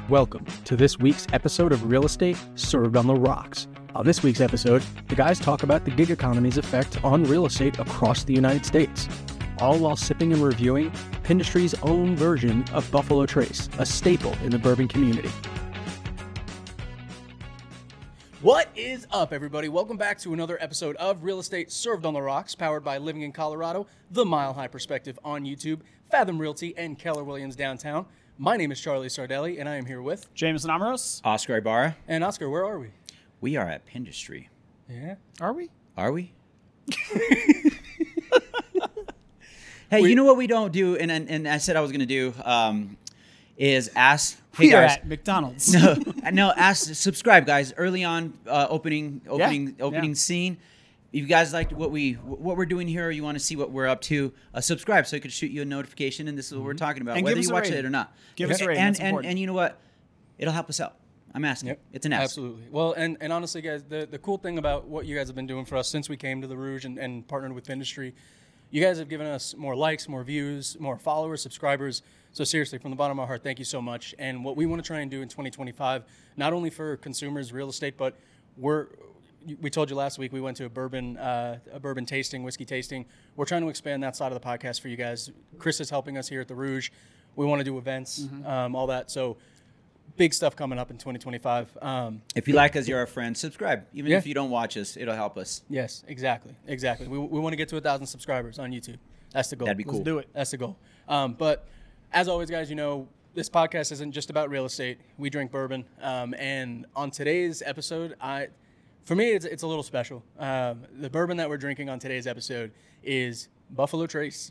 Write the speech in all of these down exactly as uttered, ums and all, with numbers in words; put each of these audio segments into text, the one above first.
Welcome to this week's episode of Real Estate Served on the Rocks. On this week's episode, the guys talk about the gig economy's effect on real estate across the United States, all while sipping and reviewing Pindustry's own version of Buffalo Trace, a staple in the bourbon community. What is up, everybody? Welcome back to another episode of Real Estate Served on the Rocks, powered by Living in Colorado, The Mile High Perspective on YouTube, Fathom Realty, and Keller Williams Downtown. My name is Charlie Sardelli, and I am here with Jameson Amaros. Oscar Ibarra. And Oscar. Where are we? We are at Pindustry. Yeah. Are we? Are we? Hey, we, you know what we don't do, and and, and I said I was going to do, um, is ask. Hey we guys, are at McDonald's. no, no, ask, subscribe, guys. Early on, uh, opening, opening, yeah, opening yeah. scene. If you guys liked what we what we're doing here, or you want to see what we're up to, uh, subscribe so it could shoot you a notification, and this is what we're talking about, And whether give us you a watch rating. it or not. Give us a And- rating. And That's and, important. and you know what? It'll help us out. I'm asking. Yep. It's an ask. Absolutely. Well, and, and honestly, guys, the, the cool thing about what you guys have been doing for us since we came to the Rouge and, and partnered with Pindustry, you guys have given us more likes, more views, more followers, subscribers. So seriously, from the bottom of my heart, thank you so much. And what we want to try and do in twenty twenty-five, not only for consumers, real estate, but we're we told you last week we went to a bourbon uh, a bourbon tasting, whiskey tasting. We're trying to expand that side of the podcast for you guys. Chris is helping us here at the Rouge. We want to do events, mm-hmm. um, all that. So big stuff coming up in twenty twenty-five. Um, If you like us, you're our friend. Subscribe. Even Yeah. if you don't watch us, it'll help us. yes, exactly, exactly. We we want to get to a thousand subscribers on YouTube. That's the goal. That'd be Let's cool. do it. That's the goal. Um, but as always, guys, you know, this podcast isn't just about real estate. We drink bourbon. Um, and on today's episode, I, for me, it's, it's a little special. Um, the bourbon that we're drinking on today's episode is Buffalo Trace.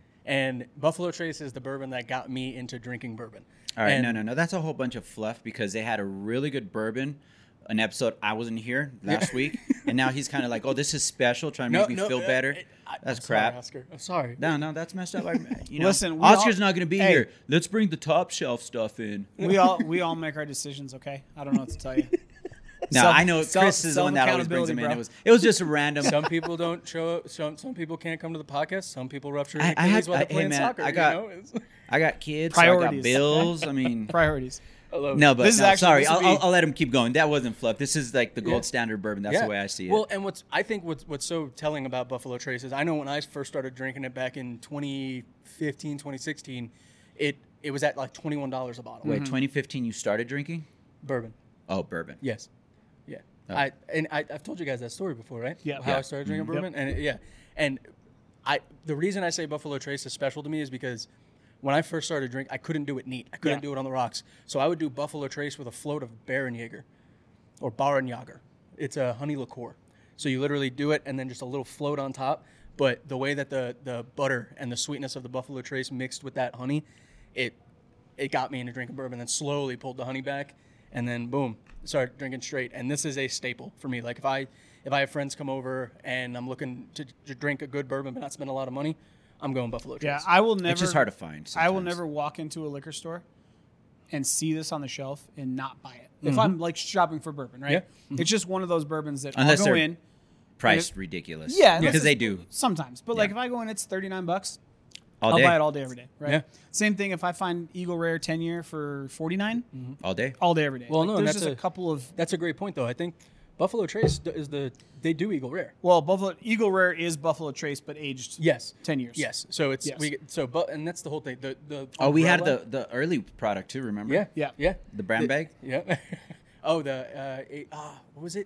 And Buffalo Trace is the bourbon that got me into drinking bourbon. All right, And- no, no, no. That's a whole bunch of fluff because they had a really good bourbon, an episode I wasn't here last week, and now he's kind of like, oh, this is special, trying to make me feel uh, better. it- I- That's I'm crap. Sorry, Oscar. I'm sorry. No, no, that's messed up. I, you know, Listen, we Oscar's all- not going to be Hey. here. Let's bring the top shelf stuff in. We all we all make our decisions, okay? I don't know what to tell you. No, Self- I know Chris self- is the one that always brings them in. self-accountability, It was, it was just a random. Some people don't show up. Some, some people can't come to the podcast. Some people rupture I- I Achilles had- while I- they're hey, playing man, soccer. I you got- know? It's- I got kids, so I got Priorities. bills. I mean, Priorities. I love it. no, but This is no, actually- sorry. this I'll, will I'll, be- I'll let him keep going. That wasn't fluff. This is like the gold Yeah. standard bourbon. That's Yeah. the way I see it. Well, and what's I think what's what's so telling about Buffalo Trace is I know when I first started drinking it back in twenty fifteen, twenty sixteen, it it was at like twenty-one dollars a bottle. Wait, twenty fifteen, you started drinking? Bourbon. Oh, bourbon. Yes. Yeah. Oh. I and I, I've told you guys that story before, right? Yeah. How Yeah. I started drinking Mhm. bourbon, and it, yeah, and I the reason I say Buffalo Trace is special to me is because when I first started drinking, I couldn't do it neat. I couldn't Yeah. do it on the rocks. So I would do Buffalo Trace with a float of Barenjäger or Barenjäger. It's a honey liqueur. So you literally do it and then just a little float on top. But the way that the, the butter and the sweetness of the Buffalo Trace mixed with that honey, it it got me into drinking bourbon. Then slowly pulled the honey back, and then boom, started drinking straight. And this is a staple for me. Like if I if I have friends come over and I'm looking to, to drink a good bourbon but not spend a lot of money, I'm going Buffalo Trace. Yeah, I will never. It's just hard to find. I will sometimes. never walk into a liquor store and see this on the shelf and not buy it. Mm-hmm. If I'm like shopping for bourbon, right? Yeah. It's just one of those bourbons that Unless I'll go they're in. priced Yeah. ridiculous. Yeah, unless because they it's- do sometimes. But like Yeah. if I go in, it's thirty-nine bucks. all I'll day. buy it all day, every day. Right. Yeah. Same thing if I find Eagle Rare ten year for forty-nine, All day. all day, every day. Well, Like, no, and there's that's just a, a- couple of. That's a great point, though. I think Buffalo Trace d- is the they do Eagle Rare. Well, Buffalo Eagle Rare is Buffalo Trace, but aged Yes, ten years. yes. So it's Yes. we get- so but and that's the whole thing. The the Oh, we had umbrella- the, the early product too. Remember? yeah Yeah. yeah The brown The- bag. yeah. oh the uh a- ah what was it?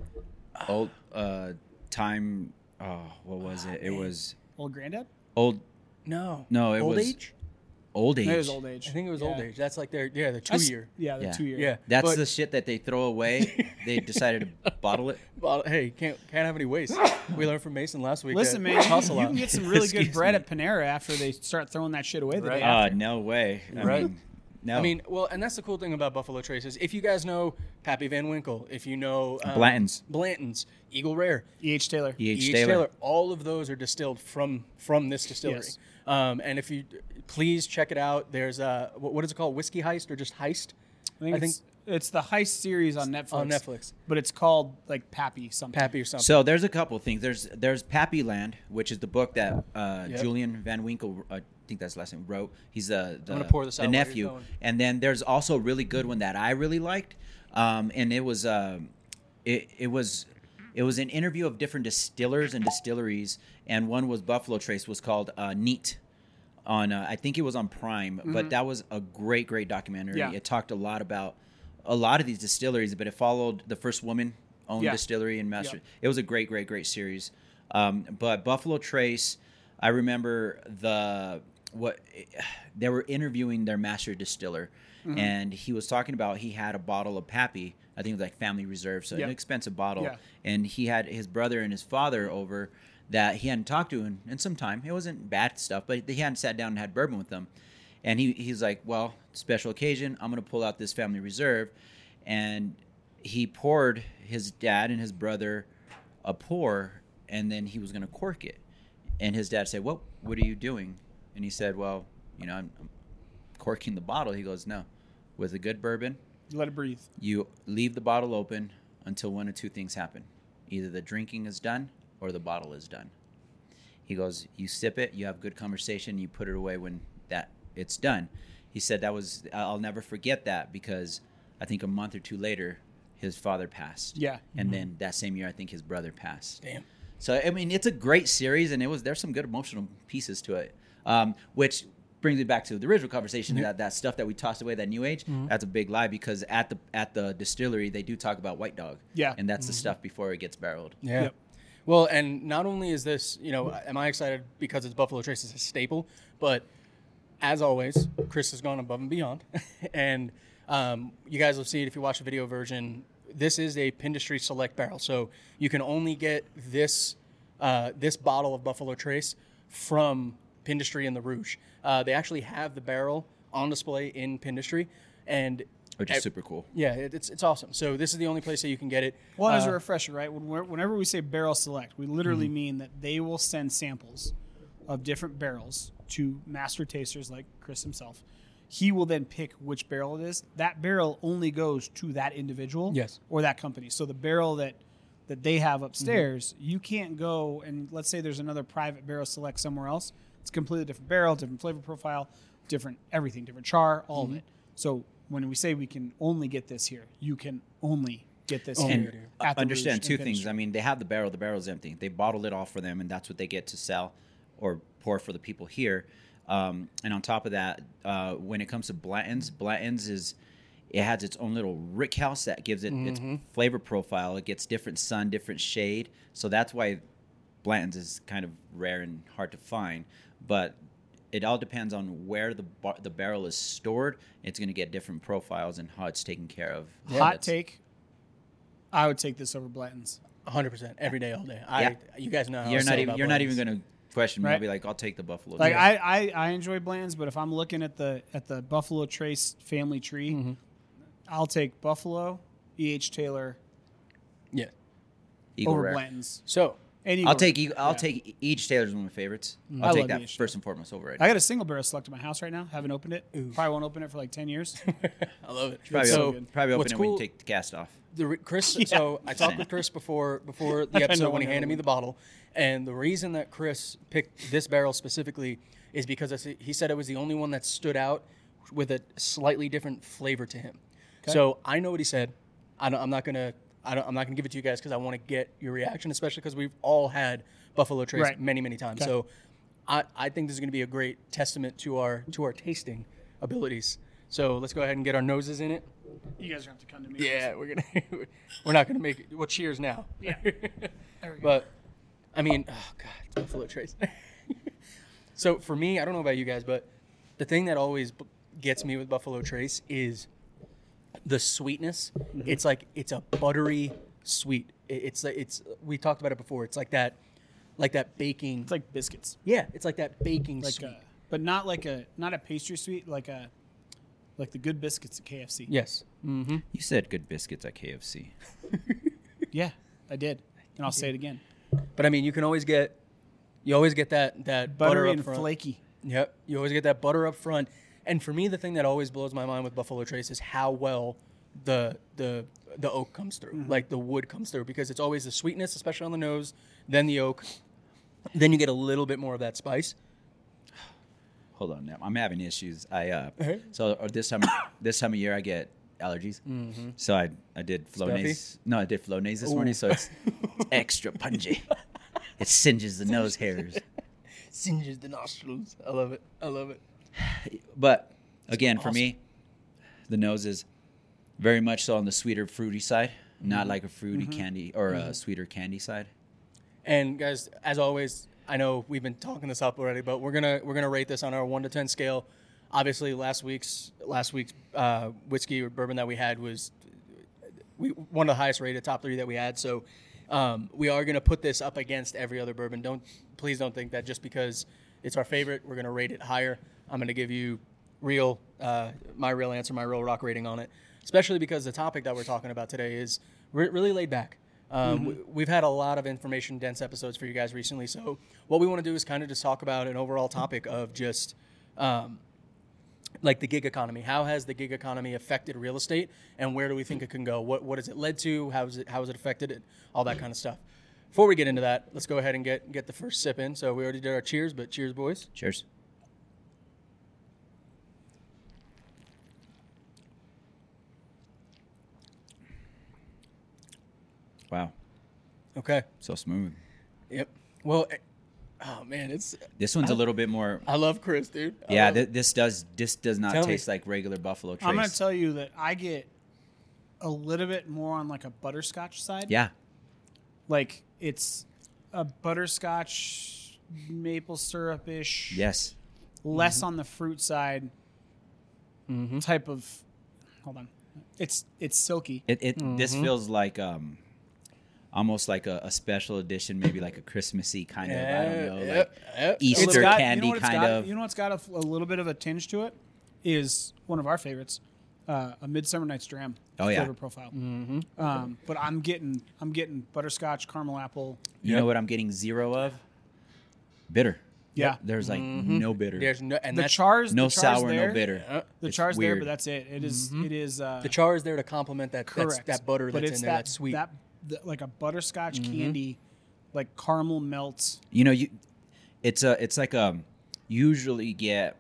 Old uh, time. Oh, what was it? It man. was Old Granddad. old. No No, it old was age. Old age. It was old age. I think it was Yeah. old age. That's like their yeah the two That's- year. Yeah, the Yeah. two year. Yeah, That's but- the shit that they throw away. They decided to bottle it. Well, hey, can't can't have any waste. We learned from Mason last week. Listen, uh, man, toss a you lot. can get some really good Excuse bread me. at Panera after they start throwing that shit away the Right. day Uh, after. no way. I Right. mean, no. I mean, well, and that's the cool thing about Buffalo Trace is if you guys know Pappy Van Winkle, if you know um, Blanton's. Blanton's, Eagle Rare, E H Taylor. E H E H Taylor. Taylor, all of those are distilled from from this distillery. Yes. Um, and if you please check it out, there's uh, what, what is it called? Whiskey Heist or just Heist? I think, I it's, It's the heist series on Netflix. On Netflix. But it's called like Pappy something. Pappy or something. So there's a couple of things. There's there's Pappy Land, which is the book that uh, Yep. Julian Van Winkle, uh, I think that's his last name, wrote. He's the the, gonna pour this the out while you're nephew. going. And then there's also a really good one that I really liked, um, and it was um, it it was it was an interview of different distillers and distilleries, and one was Buffalo Trace, was called uh, Neat. On uh, I think it was on Prime, Mm-hmm. but that was a great great documentary. Yeah. It talked a lot about a lot of these distilleries, but it followed the first woman owned Yeah. distillery and master. Yeah. It was a great, great, great series. Um, but Buffalo Trace, I remember the what they were interviewing their master distiller, Mm-hmm. and he was talking about he had a bottle of Pappy. I think it was like Family Reserve, so Yeah. an expensive bottle. Yeah. And he had his brother and his father over that he hadn't talked to in, in some time. It wasn't bad stuff, but he hadn't sat down and had bourbon with them. And he he's like, well, special occasion, I'm going to pull out this Family Reserve. And he poured his dad and his brother a pour, and then he was going to cork it. And his dad said, well, what are you doing? And he said, well, you know, I'm, I'm corking the bottle. He goes, no. With a good bourbon, Let it breathe. you leave the bottle open until one of two things happen. Either the drinking is done or the bottle is done. He goes, you sip it, you have good conversation, you put it away when that it's done. He said that was, I'll never forget that, because I think a month or two later, his father passed. Yeah. And then that same year, I think his brother passed. Damn. So, I mean, it's a great series, and it was there's some good emotional pieces to it, um, which brings me back to the original conversation, that, that stuff that we tossed away, that new age, that's a big lie, because at the at the distillery, they do talk about White Dog. Yeah. And that's the stuff before it gets barreled. Yeah. Yep. Well, and not only is this, you know, am I excited because it's Buffalo Trace, it's a staple, but as always, Chris has gone above and beyond. and um, you guys will see it if you watch the video version. This is a Pindustry Select barrel. So you can only get this uh, this bottle of Buffalo Trace from Pindustry and the Rouge. Uh, they actually have the barrel on display in Pindustry. And Which is ev- super cool. Yeah, it, it's it's awesome. So this is the only place that you can get it. Well, as a Uh, refresher, right? When we're, whenever we say barrel select, we literally Mm-hmm. mean that they will send samples of different barrels to master tasters like Chris himself. He will then pick which barrel it is. That barrel only goes to that individual Yes. or that company. So the barrel that that they have upstairs, Mm-hmm. you can't go and let's say there's another private barrel select somewhere else. It's a completely different barrel, different flavor profile, different everything, different char, all Mm-hmm. of it. So when we say we can only get this here, you can only get this Only here. get here. at the Understand Rouge two and things. Pindustry. I mean, they have the barrel. The barrel's empty. They bottled it all for them, and that's what they get to sell or pour for the people here. Um, and on top of that, uh, when it comes to Blanton's, Blanton's is it has its own little rick house that gives it its flavor profile. It gets different sun, different shade. So that's why Blanton's is kind of rare and hard to find. But it all depends on where the bar- the barrel is stored. It's going to get different profiles and how it's taken care of. Hot That's- take. I would take this over Blanton's. one hundred percent every day, all day. I, Yeah. You guys know how I You're feel not even about you're not even Blanton's. going to question me. I'll Right. be like, I'll take the Buffalo. Like Yeah. I, I, I enjoy Blanton's, but if I'm looking at the at the Buffalo Trace family tree, Mm-hmm. I'll take Buffalo, E H Taylor Yeah. Eagle over Rare. Blanton's. So And I'll Eagle take Rare. Eagle, I'll Yeah. take each Taylor's one of my favorites. I'll I take love that E H first and foremost over it. I got a single barrel select in my house right now. Haven't opened it. Probably won't open it for like ten years. I love it. Probably, so open, probably open what's it when cool- you take the cast off. The re- Chris, Yeah. so I talked with Chris before before the I know episode when he when handed me I- the bottle, and the reason that Chris picked this barrel specifically is because I see- he said it was the only one that stood out with a slightly different flavor to him. So I know what he said. I don't, I'm not gonna I don't, I'm not gonna give it to you guys because I want to get your reaction, especially because we've all had Buffalo Trace Right. many many times. Okay. So I, I think this is gonna be a great testament to our to our tasting abilities. So let's go ahead and get our noses in it. You guys are gonna have to come to me. Yeah, we're gonna we're not gonna make it. Well, cheers now. Yeah. There we go. But I mean, oh god, it's Buffalo Trace. So for me, I don't know about you guys, but the thing that always b- gets me with Buffalo Trace is the sweetness. Mm-hmm. It's like it's a buttery sweet. It- It's like it's we talked about it before. It's like that, like that baking. It's like biscuits. Yeah, it's like that baking Like sweet. a, but not like a not a pastry sweet, like a like the good biscuits at K F C. Yes. Mm-hmm. You said good biscuits at K F C. Yeah, I did. And I'll say it again. But I mean, you can always get, you always get that that butter Buttery up and front. flaky. Yep. You always get that butter up front. And for me, the thing that always blows my mind with Buffalo Trace is how well the the the oak comes through, mm-hmm. like the wood comes through, because it's always the sweetness, especially on the nose, then the oak, then you get a little bit more of that spice. Hold on, now I'm having issues. I uh, uh-huh. so or this time this time of year I get allergies, mm-hmm. so I I did Flonase. No, I did Flonase this Ooh. morning, so it's, it's extra pungent. It singes the nose hairs, singes the nostrils. I love it. I love it. But again, awesome. for me, the nose is very much so on the sweeter, fruity side, mm-hmm. not like a fruity mm-hmm. candy or mm-hmm. a sweeter candy side. And guys, as always, I know we've been talking this up already, but we're gonna we're gonna rate this on our one to ten scale. Obviously, last week's last week's uh, whiskey or bourbon that we had was we one of the highest rated top three that we had. So um, we are gonna put this up against every other bourbon. Don't please don't think that just because it's our favorite, we're gonna rate it higher. I'm gonna give you real uh, my real answer, my real rock rating on it. Especially because the topic that we're talking about today is re- really laid back. Um, mm-hmm. we, we've had a lot of information-dense episodes for you guys recently, so what we want to do is kind of just talk about an overall topic of just um, like the gig economy. How has the gig economy affected real estate, and where do we think it can go? What what has it led to? How has it how has it affected it? All that kind of stuff. Before we get into that, let's go ahead and get get the first sip in. So we already did our cheers, but cheers, boys. Cheers. Wow. Okay. So smooth. Yep. Well, oh man, it's this one's I, a little bit more. I love Chris, dude. I yeah, love, th- this does this does not Tell taste me. like regular Buffalo Trace. I'm gonna tell you that I get a little bit more on like a butterscotch side. Yeah. Like it's a butterscotch maple syrup ish. Yes. Less mm-hmm. on the fruit side. Mm-hmm. Type of. Hold on. It's it's silky. It it mm-hmm. this feels like um. Almost like a, a special edition, maybe like a Christmassy kind yeah, of, I don't know, yep, like yep. Easter got, candy you know kind got, of. You know what's got a, a little bit of a tinge to it? Is one of our favorites, uh, a Midsummer Night's Dram oh, yeah. flavor profile. Mm-hmm. Um, but I'm getting I'm getting butterscotch, caramel apple. You yep. know what I'm getting zero of? Bitter. Yeah. There's like mm-hmm. no bitter. There's no and the that's, chars. no the chars sour, there, no bitter. Uh, The It's char's there, weird. but that's it. It is, Mm-hmm. It is. Uh, the char is there to complement that that's, correct. that butter but that's it's in there. that, That's sweet. That, the, like a butterscotch Mm-hmm. candy, like caramel melts. You know, you it's a it's like a usually get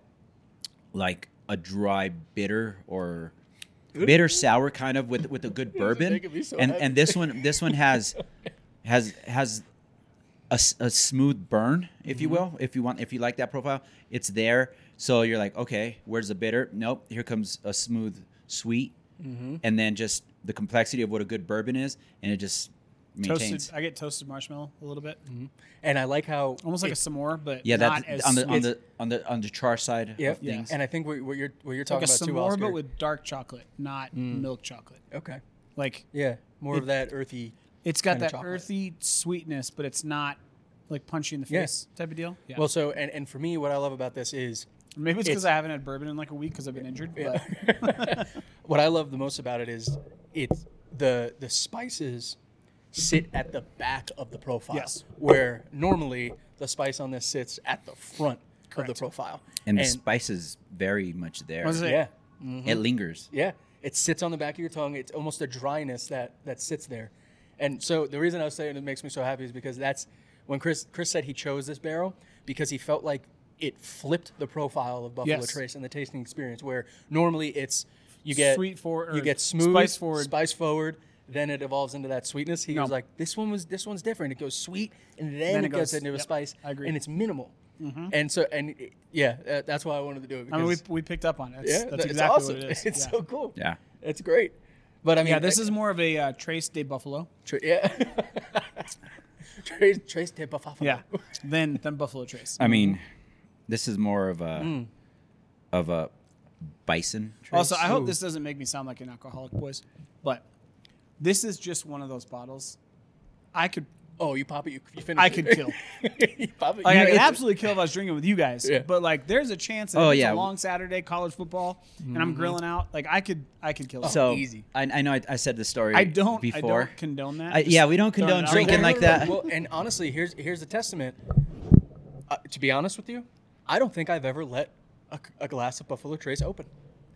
like a dry bitter or bitter sour kind of with with a good bourbon, making me so and happy. and this one this one has has has a, s- a smooth burn, if Mm-hmm. you will, if you want, if you like that profile, it's there. So you're like, okay, where's the bitter? Nope, here comes a smooth sweet, mm-hmm. and then just the complexity of what a good bourbon is, and it just maintains. Toasted. I get toasted marshmallow a little bit, Mm-hmm. And I like how almost like it, a s'more, but Yeah, not that's as on the on sweet. the on the on the char side Yep. of things. And I think what, what you're what you're like talking a about too, s'more, Oscar. but with dark chocolate, not milk chocolate. okay. Like Yeah, more It- of that earthy. it's got kind of that chocolate. earthy sweetness, but it's not like punchy in the Yeah. face type of deal. Yeah. Well, so and, and for me, what I love about this is maybe it's because it's- I haven't had bourbon in like a week because I've been injured. Yeah. But what I love the most about it is it's the the spices sit at the back of the profile. Yes. Where normally the spice on this sits at the front of Correct. the profile. And the spice is very much there. What is it? yeah. Mhm. It lingers. Yeah, it sits on the back of your tongue. It's almost a dryness that that sits there, and so the reason I was saying it makes me so happy is because that's when Chris Chris said he chose this barrel because he felt like it flipped the profile of Buffalo Yes. Trace and the tasting experience. Where normally it's you get Sweet forward- you or get smooth, spice forward. spice forward. Then it evolves into that sweetness. He No. was like, "This one was this one's different. It goes sweet, and then, Then it, it goes, goes- into a yep, spice, I agree. and it's minimal." And so, and it- yeah, uh, that's why I wanted to do it. I mean, we, because- we picked up on it. That's, yeah, that's it's exactly awesome. what it is. It's yeah. so cool. Yeah. It's great. But I mean, yeah, this I- is more of a uh, Trace de Buffalo. Tra- yeah. Trace, Trace de Buffalo. Yeah, than than Buffalo Trace. I mean, this is more of a Mm. of a bison. Trace. Also, I hope Ooh. this doesn't make me sound like an alcoholic, boys, but this is just one of those bottles. I could, Oh, you pop it. You, you finish I it. could kill. you pop it. Like, you I could it's- absolutely kill if I was drinking with you guys. Yeah. But like, there's a chance that Oh, if it's yeah. a long Saturday, college football, and I'm grilling out. Like, I could, I could kill. so it. easy. I, I know I, I said the story. I don't, before. I don't condone that. I- yeah, we don't Throwing condone it out drinking there. like that. Well, and honestly, here's here's the testament. Uh, to be honest with you, I don't think I've ever let a, a glass of Buffalo Trace open.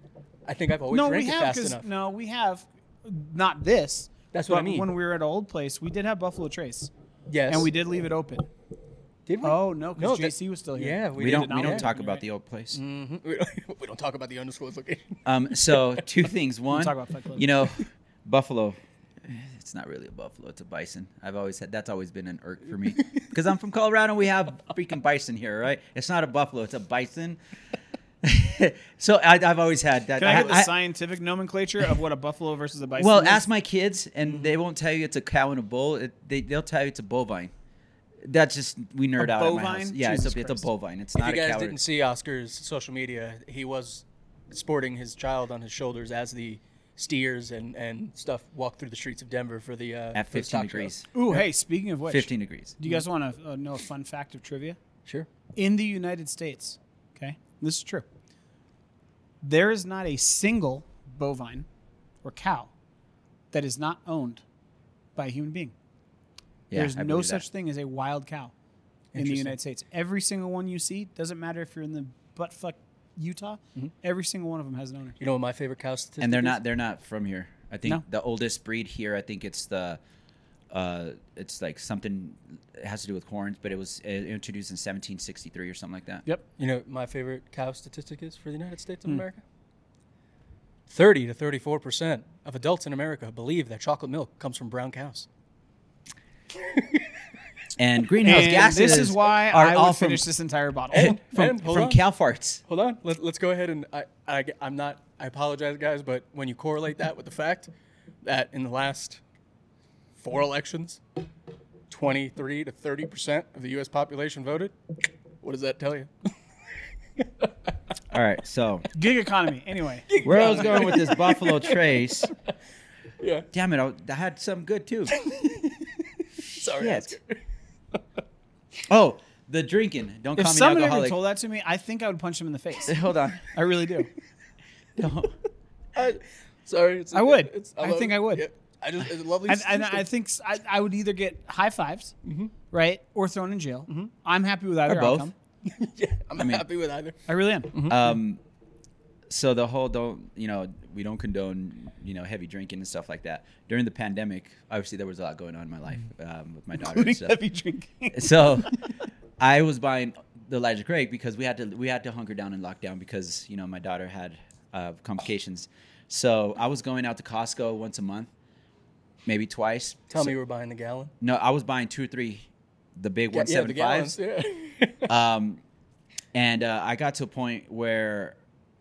I think I've always No, we drank it have fast because enough. no, we have not this. That's what I but mean. When we were at an old place, we did have Buffalo Trace, Yes. and we did leave it open. Did we? Oh no, because No, J that- C was still here. Yeah, We, we, don't. did We not. don't talk You're about right. the old place. Mhm. We don't- we don't talk about the undisclosed location. Um. So two things. One, talk about Fight Club. you know, buffalo. It's not really a buffalo. It's a bison. I've always had. That's always been an irk for me because I'm from Colorado. We have freaking bison here, right? It's not a buffalo. It's a bison. So I, I've always had that. Can I get the I- scientific nomenclature of what a buffalo versus a bison well, is? ask my kids, and they won't tell you it's a cow and a bull. It, they they'll tell you it's a bovine. That's just we nerd A out at my bovine? house. Yeah, it's Jesus a, it's a Christ. bovine. It's If not you a guys cow. or- didn't see Oscar's social media, he was sporting his child on his shoulders as the steers and, and stuff walk through the streets of Denver for the uh, at for the fifteen stock show. degrees. Ooh, hey, speaking of which, fifteen degrees. do you guys want to uh, know a fun fact of trivia? Sure. In the United States, okay, this is true. There is not a single bovine or cow that is not owned by a human being. Yeah, There's I no believe such that. thing as a wild cow in the Interesting. United States. Every single one you see, doesn't matter if you're in the buttfuck Utah, every single one of them has an owner. You know what my favorite cow statistic And they're is? not they're not from here. I think No. the oldest breed here. I think it's the, uh, it's like something. It has to do with horns, but it was uh, introduced in seventeen sixty-three or something like that. Yep. You know what my favorite cow statistic is for the United States of Hmm. America? thirty to thirty-four percent of adults in America believe that chocolate milk comes from brown cows. And greenhouse And gases. this is why are I all would from, finish this entire bottle. And- from, and hold from on. cow farts. Hold on. Let, let's go ahead and I, I, I'm not, I apologize, guys, but when you correlate that with the fact that in the last four elections, twenty-three to thirty percent of the U S population voted, what does that tell you? All right, so Gig economy. Anyway, where I was going with this Buffalo Trace. Yeah. Damn it, I, I had some good too. Sorry. Shit. Oh, the drinking. Don't if call me an someone ever alcoholic. told that to me, I think I would punch him in the face. Hold on. I really do. Don't. I, sorry. It's, I would. It's, I love think it. I would. Yeah. I just, it's a lovely. And, and I statistic. think s- I, I would either get high fives, right, or thrown in jail. I'm happy with either Or both. outcome. yeah, I'm mean- happy with either. I really am. Um, so the whole don't you know we don't condone you know heavy drinking and stuff like that. During the pandemic, obviously there was a lot going on in my life um, with my daughter and Including stuff. heavy drinking. So I was buying the Elijah Craig because we had to we had to hunker down and lock down because you know my daughter had uh, complications. So I was going out to Costco once a month, maybe twice. Tell So- me you were buying the gallon. No, I was buying two or three, the big Yeah, one yeah, the seven fives. gallons. Yeah. Um, and uh, I got to a point where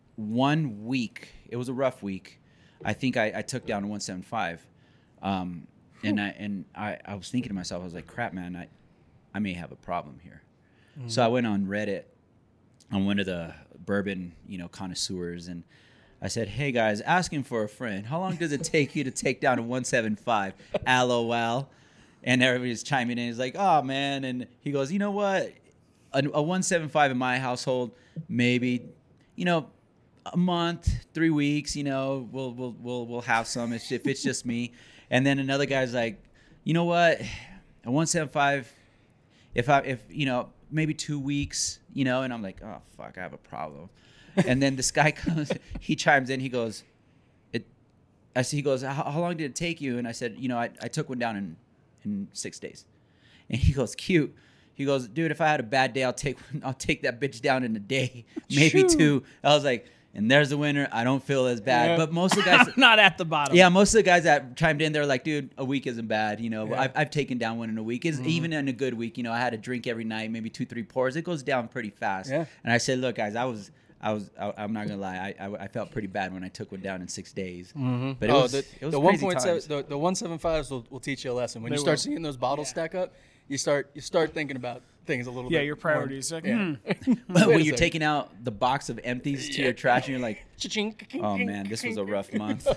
one week, it was a rough week. I think I, I took down to one seventy-five. Um, and I and I, I was thinking to myself, I was like, crap, man, I, I may have a problem here. So I went on Reddit on one of the bourbon, you know, connoisseurs, and I said, hey, guys, asking for a friend. How long does it take you to take down a one seventy-five? LOL. And everybody's chiming in. He's like, oh, man. And he goes, you know what? A, a one seventy-five in my household, maybe, you know, a month, three weeks, you know, we'll we'll we'll we'll have some if, if it's just me. And then another guy's like, you know what? A one seventy-five, if I if you know, maybe two weeks, you know, and I'm like, oh fuck, I have a problem. And then this guy comes, he chimes in, he goes, it I see he goes, how, how long did it take you? And I said, you know, I, I took one down in in six days. And he goes, cute. He goes, dude, if I had a bad day, I'll take I'll take that bitch down in a day, maybe Shoo. two. I was like, and there's the winner. I don't feel as bad. Yeah. But most of the guys, I'm not at the bottom. yeah, most of the guys that chimed in, they're like, dude, a week isn't bad. You know, Yeah. I've, I've taken down one in a week. Is Even in a good week, you know, I had a drink every night, maybe two, three pours. It goes down pretty fast. Yeah. And I said, look, guys, I was, I was, I, I'm not gonna lie, I, I, I felt pretty bad when I took one down in six days. But it oh, was, the, it was the one crazy point seven, times. the, the one seven fives will, will teach you a lesson. When They you start will. seeing those bottles Yeah. stack up, you start you start thinking about things a little Yeah, bit. your more. priorities. Like, Yeah. hmm. But Wait when a you're second. taking out the box of empties to your trash, and you're like, Cha-ching. oh man, this was a rough month.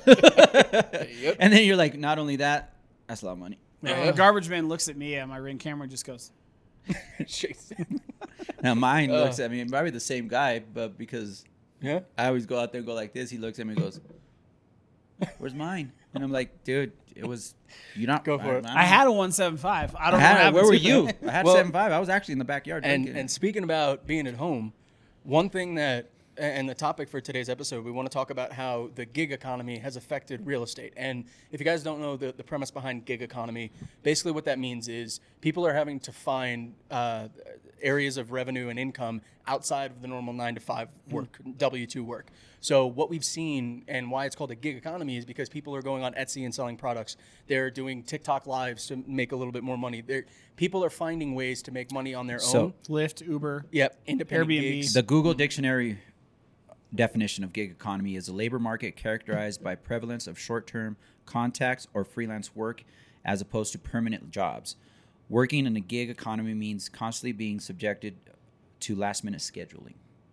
Yep. And then you're like, not only that, that's a lot of money. Yeah, the garbage man looks at me and my ring camera and just goes, Shakes. Now mine Uh. looks at me, probably the same guy, but because Yeah. I always go out there and go like this, he looks at me and goes, where's mine? And I'm like, dude, it was, you not Go for it. I had a one seventy-five. I I don't had know it. what happened Where were to you? it. I had Well- seven five. I was actually in the backyard And drinking. and speaking about being at home, one thing that and the topic for today's episode, we want to talk about how the gig economy has affected real estate. And if you guys don't know the, the premise behind gig economy, basically what that means is people are having to find uh, areas of revenue and income outside of the normal nine to five work, mm. W two work. So what we've seen and why it's called a gig economy is because people are going on Etsy and selling products. They're doing TikTok lives to make a little bit more money. They're, people are finding ways to make money on their So- own. Lyft, Uber. Yep, independent Airbnb. gigs. The Google Dictionary definition of gig economy is a labor market characterized by prevalence of short-term contacts or freelance work as opposed to permanent jobs. Working in a gig economy means constantly being subjected to last-minute scheduling.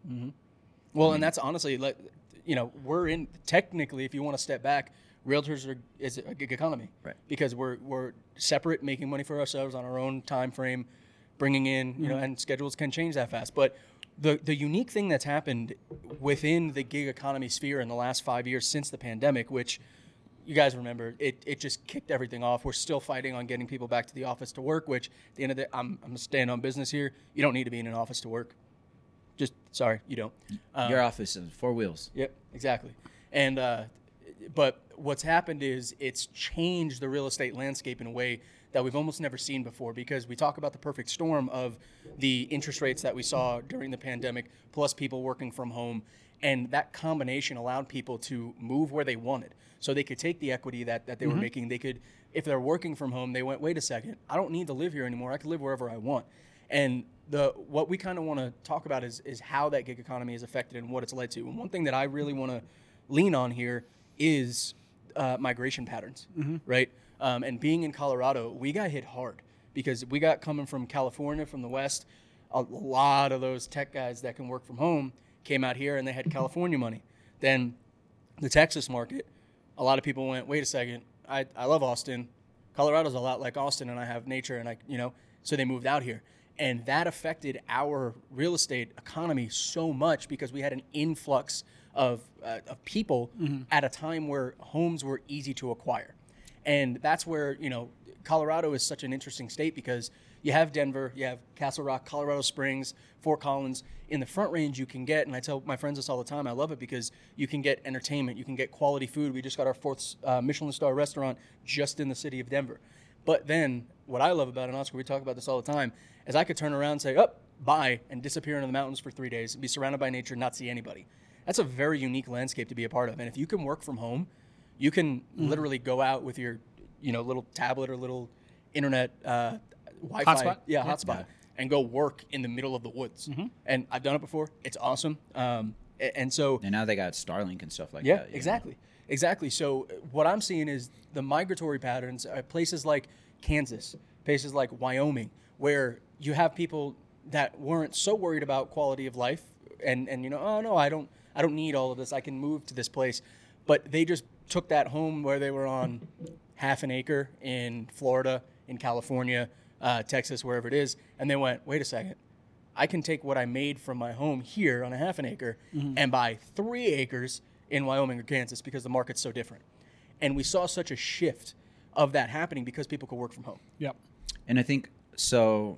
Well, and that's honestly, like, you know, we're in technically, if you want to step back, realtors are is a gig economy, Right. Because we're we're separate, making money for ourselves on our own time frame, bringing in, you know, and schedules can change that fast. But the the unique thing that's happened within the gig economy sphere in the last five years since the pandemic, which you guys remember, it, it just kicked everything off. We're still fighting on getting people back to the office to work, which at the end of the day, I'm, I'm staying on business here. You don't need to be in an office to work. Just, sorry, you don't. Um, Your office is four wheels. Yep, exactly. And, uh, but what's happened is it's changed the real estate landscape in a way that we've almost never seen before, because we talk about the perfect storm of the interest rates that we saw during the pandemic, plus people working from home. And that combination allowed people to move where they wanted. So they could take the equity that, that they Mm-hmm. were making. They could, if they're working from home, they went, wait a second, I don't need to live here anymore. I can live wherever I want. And the what we kind of want to talk about is, is how that gig economy is affected and what it's led to. And one thing that I really want to lean on here is uh, migration patterns, Mm-hmm. right? Um, and being in Colorado, we got hit hard because we got coming from California, from the West, a lot of those tech guys that can work from home came out here and they had California money. Then the Texas market, a lot of people went, wait a second, I, I love Austin. Colorado's a lot like Austin and I have nature and I, you know, so they moved out here. And that affected our real estate economy so much because we had an influx of, uh, of people Mm-hmm. at a time where homes were easy to acquire. And that's where, you know, Colorado is such an interesting state because you have Denver, you have Castle Rock, Colorado Springs, Fort Collins. In the Front Range, you can get, and I tell my friends this all the time, I love it because you can get entertainment, you can get quality food. We just got our fourth uh, Michelin star restaurant just in the city of Denver. But then what I love about it, Oscar, we talk about this all the time, is I could turn around and say, oh, bye, and disappear into the mountains for three days and be surrounded by nature and not see anybody. That's a very unique landscape to be a part of. And if you can work from home, you can mm. literally go out with your, you know, little tablet or little internet uh, Wi-Fi, hotspot? yeah, Yeah. hotspot, yeah. and go work in the middle of the woods. Mm-hmm. And I've done it before. It's awesome. Um, and so, And now they got Starlink and stuff like yeah, that. exactly, know? exactly. So what I'm seeing is the migratory patterns at places like Kansas, places like Wyoming, where you have people that weren't so worried about quality of life, and and you know, oh no, I don't, I don't need all of this. I can move to this place, but they just took that home where they were on half an acre in Florida, in California, uh, Texas, wherever it is, and they went, wait a second, I can take what I made from my home here on a half an acre mm-hmm. and buy three acres in Wyoming or Kansas because the market's so different. And we saw such a shift of that happening because people could work from home. Yep. And I think so.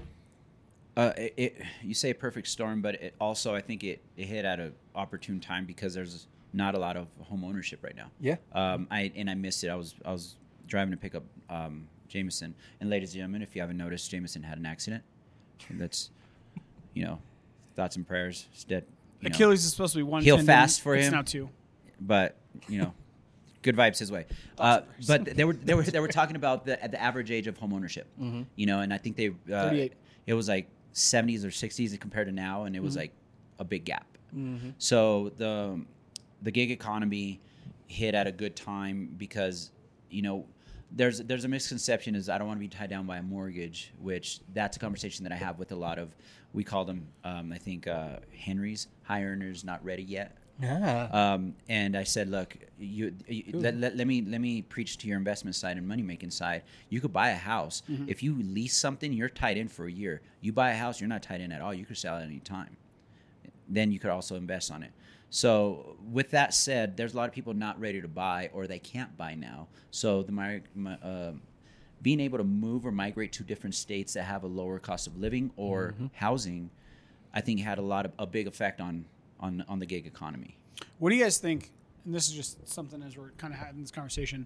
Uh, it, it you say perfect storm, but it also I think it, it hit at an opportune time because there's not a lot of home ownership right now. Yeah. Um. I and I missed it. I was I was driving to pick up um Jameson, and ladies and gentlemen, if you haven't noticed, Jameson had an accident. That's, you know, thoughts and prayers. It's dead. You know. Achilles is supposed to be one. Heal tendon. fast for it's him. now two. But you know. Good vibes his way, uh, but they were they were they were talking about the at the average age of home ownership, mm-hmm. you know, and I think they uh, thirty-eight. It was like seventies or sixties compared to now, and it was mm-hmm. like a big gap. Mm-hmm. So the the gig economy hit at a good time because you know there's there's a misconception is I don't want to be tied down by a mortgage, which that's a conversation that I have with a lot of we call them um, I think uh, Henrys, high earners, not ready yet. Yeah. Um, and I said, look, you, you let, let, let me let me preach to your investment side and money making side. You could buy a house. Mm-hmm. If you lease something, you're tied in for a year. You buy a house, you're not tied in at all. You could sell at any time. Then you could also invest on it. So with that said, there's a lot of people not ready to buy or they can't buy now. So the my, my, uh, being able to move or migrate to different states that have a lower cost of living or mm-hmm. housing, I think had a lot of a big effect on on on the gig economy. What do you guys think? And this is just something as we're kind of having this conversation.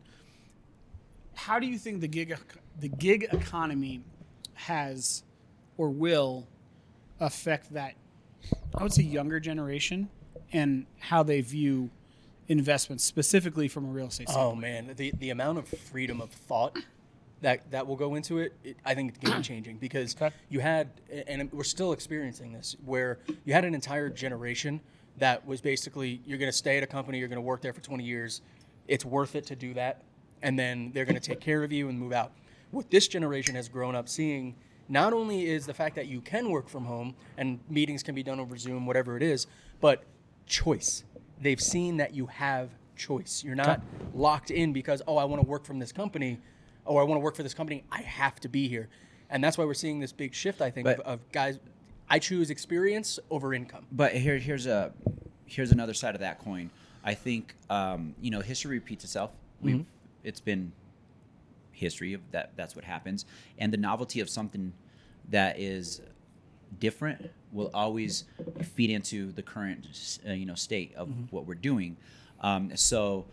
How do you think the gig the gig economy has or will affect that, I would say, younger generation and how they view investments, specifically from a real estate standpoint? Oh man, the the amount of freedom of thought that that will go into it, it I think it's game changing because Okay. you had, and we're still experiencing this, where you had an entire generation that was basically, you're going to stay at a company, you're going to work there for twenty years, it's worth it to do that, and then they're going to take care of you and move out. What this generation has grown up seeing not only is the fact that you can work from home and meetings can be done over Zoom, whatever it is, but choice. They've seen that you have choice. You're not Okay. locked in because, oh, I want to work from this company, or I want to work for this company, I have to be here. And that's why we're seeing this big shift, I think, But- of, of guys, I choose experience over income. But here, here's a here's another side of that coin. I think um, you know history repeats itself. We've Mm-hmm. it's been history of that. That's what happens, and the novelty of something that is different will always feed into the current uh, you know state of Mm-hmm. what we're doing. Um, so,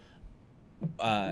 uh,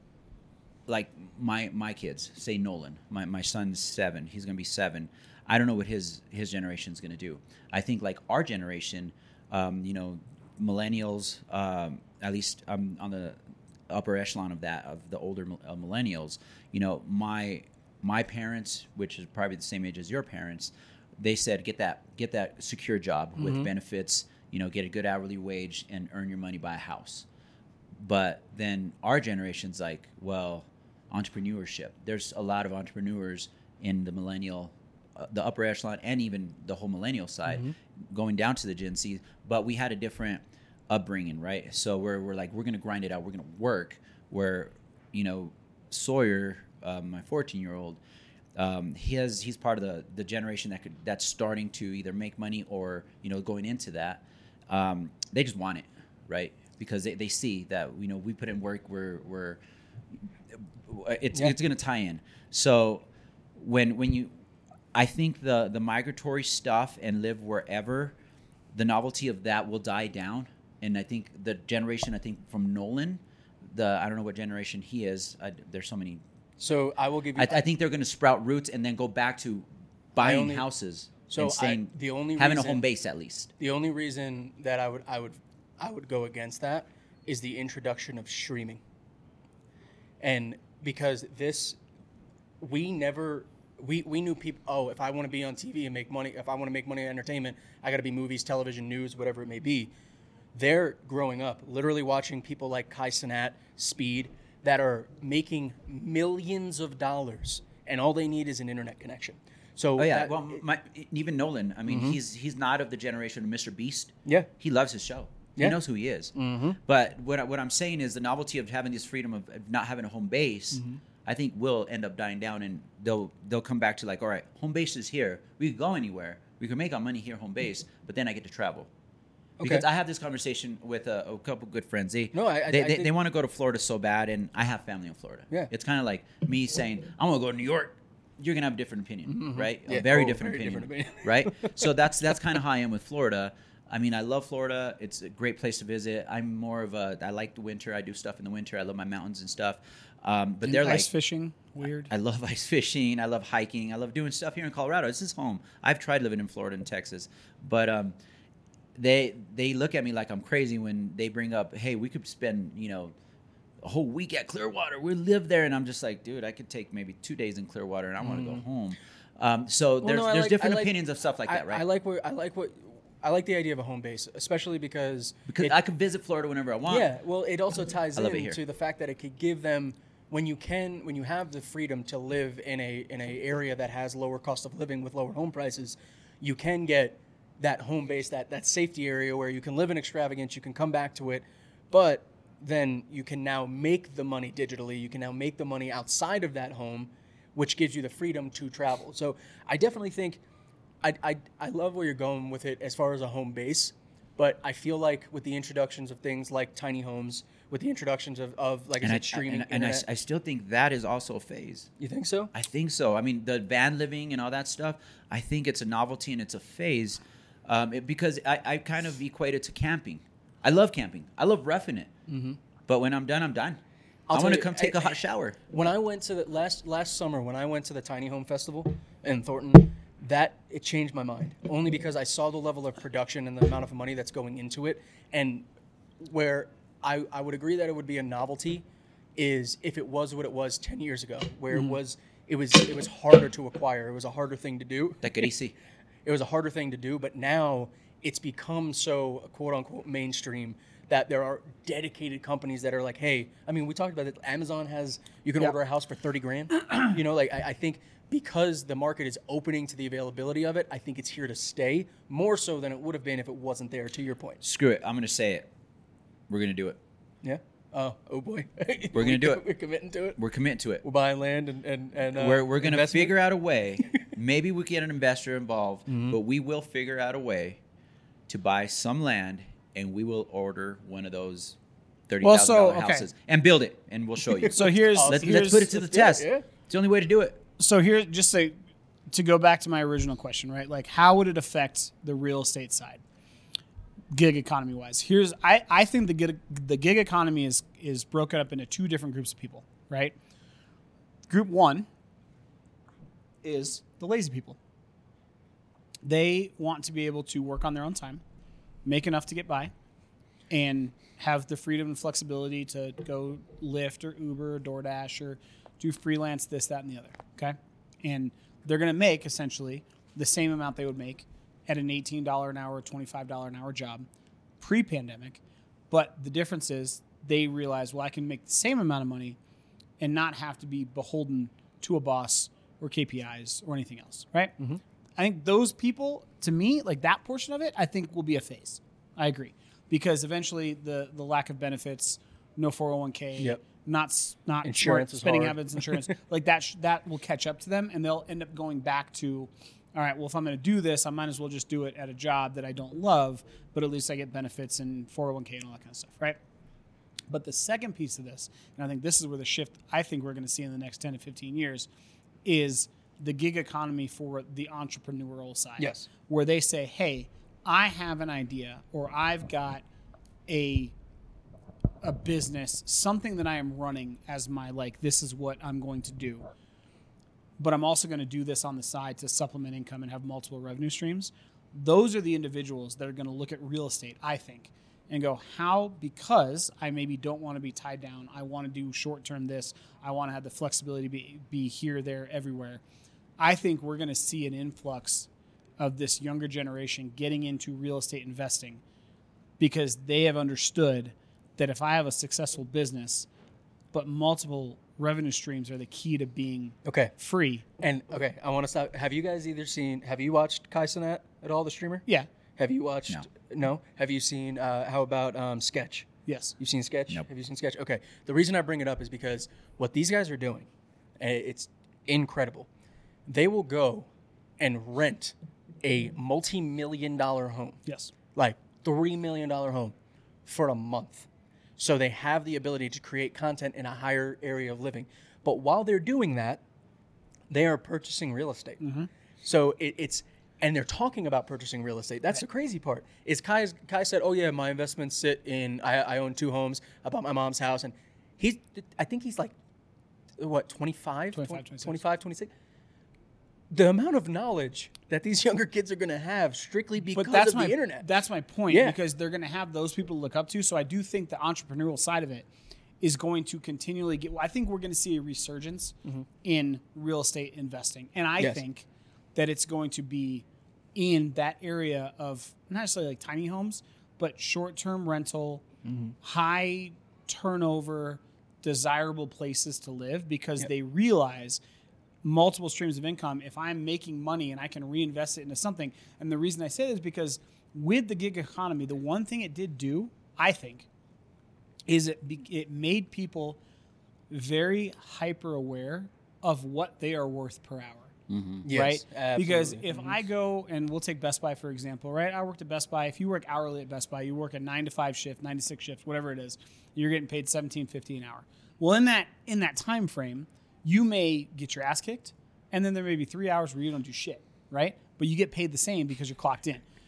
like my my kids, say Nolan, my my son's seven. He's gonna be seven. I don't know what his his generation is gonna do. I think like our generation, um, you know, millennials. Um, at least I'm on the upper echelon of that of the older mil- uh, millennials. You know, my my parents, which is probably the same age as your parents, they said get that get that secure job with benefits. You know, get a good hourly wage and earn your money, buy a house. But then our generation's like, well, entrepreneurship. There's a lot of entrepreneurs in the millennial, uh, the upper echelon, and even the whole millennial side, going down to the Gen Z. But we had a different upbringing, right? So we're we're like we're gonna grind it out. We're gonna work. Where, you know, Sawyer, uh, my fourteen year old, um, he has he's part of the the generation that could that's starting to either make money or you know going into that. Um, they just want it, right? Because they, they see that you know we put in work. We're we're it's Yeah. it's gonna tie in. So when when you, I think the the migratory stuff and live wherever, the novelty of that will die down. And I think the generation I think from Nolan, the I don't know what generation he is. I, there's so many. So I will give you. I, I think they're going to sprout roots and then go back to buying only- houses So and I- staying, the only having reason- a home base at least. The only reason that I would I would I would go against that is the introduction of streaming. And because this we never we, we knew people, oh, if I want to be on T V and make money, if I want to make money in entertainment, I got to be movies, television, news, whatever it may be. They're growing up literally watching people like Kai Cenat, Speed, that are making millions of dollars, and all they need is an internet connection. So Oh yeah, that- well, my, even Nolan. I mean, he's he's not of the generation of Mister Beast. Yeah. he loves his show. Yeah. He knows who he is. Mm-hmm. But what I- what I'm saying is the novelty of having this freedom of, of not having a home base, Mm-hmm. I think will end up dying down, and they'll they'll come back to like, all right, home base is here. We can go anywhere. We can make our money here, home base. But then I get to travel. Because Okay. I have this conversation with a, a couple good friends. They No, I- I- they, I they, think- they want to go to Florida so bad, and I have family in Florida. Yeah. It's kind of like me saying I want to go to New York. You're gonna have a different opinion, right? Yeah. A very Oh, different very opinion, different opinion. right? So that's that's kind of how I am with Florida. I mean, I love Florida. It's a great place to visit. I'm more of a I like the winter. I do stuff in the winter. I love my mountains and stuff. Um, but they're ice like fishing, weird. I love ice fishing. I love hiking. I love doing stuff here in Colorado. This is home. I've tried living in Florida and Texas, but um, they they look at me like I'm crazy when they bring up, hey, we could spend you know a whole week at Clearwater. We live there, and I'm just like, dude, I could take maybe two days in Clearwater, and I want to go home. Um, so Well, there's no, I there's like- different I like- opinions of stuff like I, that, right? I like what I like what I like the idea of a home base, especially because because it- I could visit Florida whenever I want. yeah, well, it also ties I love it here. into the fact that it could give them when you can when you have the freedom to live in a in a area that has lower cost of living with lower home prices, you can get that home base, that that safety area where you can live in extravagance, you can come back to it, but then you can now make the money digitally. You can now make the money outside of that home, which gives you the freedom to travel. So I definitely think I, I, I love where you're going with it as far as a home base, but I feel like with the introductions of things like tiny homes, with the introductions of, of like I and I, said, streaming, and, and I, internet, I still think that is also a phase. you think so? I think so. I mean, the van living and all that stuff, I think it's a novelty and it's a phase. um, it, because I, I kind of equate it to camping. I love camping. I love roughing it. Mm-hmm. But when I'm done, I'm done. I'll I tell want to you, come take I- a hot shower. When I went to the last last summer, when I went to the Tiny Home Festival in Thornton, that it changed my mind. Only because I saw the level of production and the amount of money that's going into it, and where I, I would agree that it would be a novelty is if it was what it was ten years ago, where Mm-hmm. it was it was it was harder to acquire. It was a harder thing to do. Take it easy. It was a harder thing to do, but now it's become so quote unquote mainstream that there are dedicated companies that are like, hey, I mean, we talked about it. Amazon has, you can Yeah. order a house for thirty grand. You know, like I, I think because the market is opening to the availability of it, I think it's here to stay more so than it would have been if it wasn't there, to your point. Screw it. I'm going to say it. We're going to do it. Yeah. Oh, oh boy. We're gonna do it. We're committing to it. We're committing to it. We're buying land and, and, and uh, we're we're going to investment. figure out a way. Maybe we get an investor involved, Mm-hmm. but we will figure out a way to buy some land, and we will order one of those thirty Well, thousand dollar so, okay. houses and build it, and we'll show you. So here's Awesome. let's, here's let's put it to the let's do it, test. yeah. It's the only way to do it. so here just to to go back to my original question, right? Like, how would it affect the real estate side, gig economy wise? Here's I, I think the gig, the gig economy is is broken up into two different groups of people, right? Group one is the lazy people. They want to be able to work on their own time, make enough to get by, and have the freedom and flexibility to go Lyft or Uber or DoorDash or do freelance this, that, and the other. Okay, and they're going to make essentially the same amount they would make at an eighteen dollars an hour, twenty-five dollars an hour job pre-pandemic. But the difference is they realize, well, I can make the same amount of money and not have to be beholden to a boss or K P Is or anything else, right? Mm-hmm. I think those people, to me, like that portion of it, I think will be a phase. I agree. Because eventually the, the lack of benefits, no four oh one k, Yep. not s- not Insurance smart is spending hard. habits, insurance, like that sh- that will catch up to them, and they'll end up going back to, all right, well, if I'm going to do this, I might as well just do it at a job that I don't love, but at least I get benefits and four oh one k and all that kind of stuff, right? But the second piece of this, and I think this is where the shift I think we're going to see in the next ten to fifteen years, is the gig economy for the entrepreneurial side. Yes. Where they say, hey, I have an idea, or I've got a a business, something that I am running as my, like, this is what I'm going to do. But I'm also going to do this on the side to supplement income and have multiple revenue streams. Those are the individuals that are going to look at real estate, I think, and go, how, because I maybe don't want to be tied down, I want to do short-term this, I want to have the flexibility to be, be here, there, everywhere. I think we're going to see an influx of this younger generation getting into real estate investing because they have understood that if I have a successful business, but multiple revenue streams are the key to being Okay. free. And okay, I want to stop. Have you guys either seen, have you watched Kai Cenat at all, the streamer? Yeah. Have you watched, No. no? Have you seen, uh, how about um, Sketch? Yes. You've seen Sketch? Nope. Have you seen Sketch? Okay. The reason I bring it up is because what these guys are doing, eh, it's incredible. They will go and rent a multi-million dollar home, Yes. like three million dollars home, for a month. So they have the ability to create content in a higher area of living. But while they're doing that, they are purchasing real estate. So it, it's, and they're talking about purchasing real estate. That's the crazy part. Is Kai, Kai said, oh yeah, my investments sit in, I, I own two homes. I bought my mom's house. And he's, I think he's like, what, twenty-five? twenty-five, twenty-six. twenty-five, twenty-six? The amount of knowledge that these younger kids are going to have strictly because But that's of my the internet. That's my point, Yeah. because they're going to have those people to look up to. So I do think the entrepreneurial side of it is going to continually get. I think we're going to see a resurgence in real estate investing, and I Yes. think that it's going to be in that area of not necessarily like tiny homes, but short-term rental, high turnover, desirable places to live, because Yep. they realize multiple streams of income. If I'm making money and I can reinvest it into something, and the reason I say this is because with the gig economy, the one thing it did do, I think, is it be, it made people very hyper aware of what they are worth per hour. Yes, Right? Because absolutely. if I go, and we'll take Best Buy for example, right? I worked at Best Buy. If you work hourly at Best Buy, you work a nine to five shift, nine to six shift, whatever it is, you're getting paid seventeen fifty an hour. Well, in that in that time frame, you may get your ass kicked, and then there may be three hours where you don't do shit, right? But you get paid the same because you're clocked in.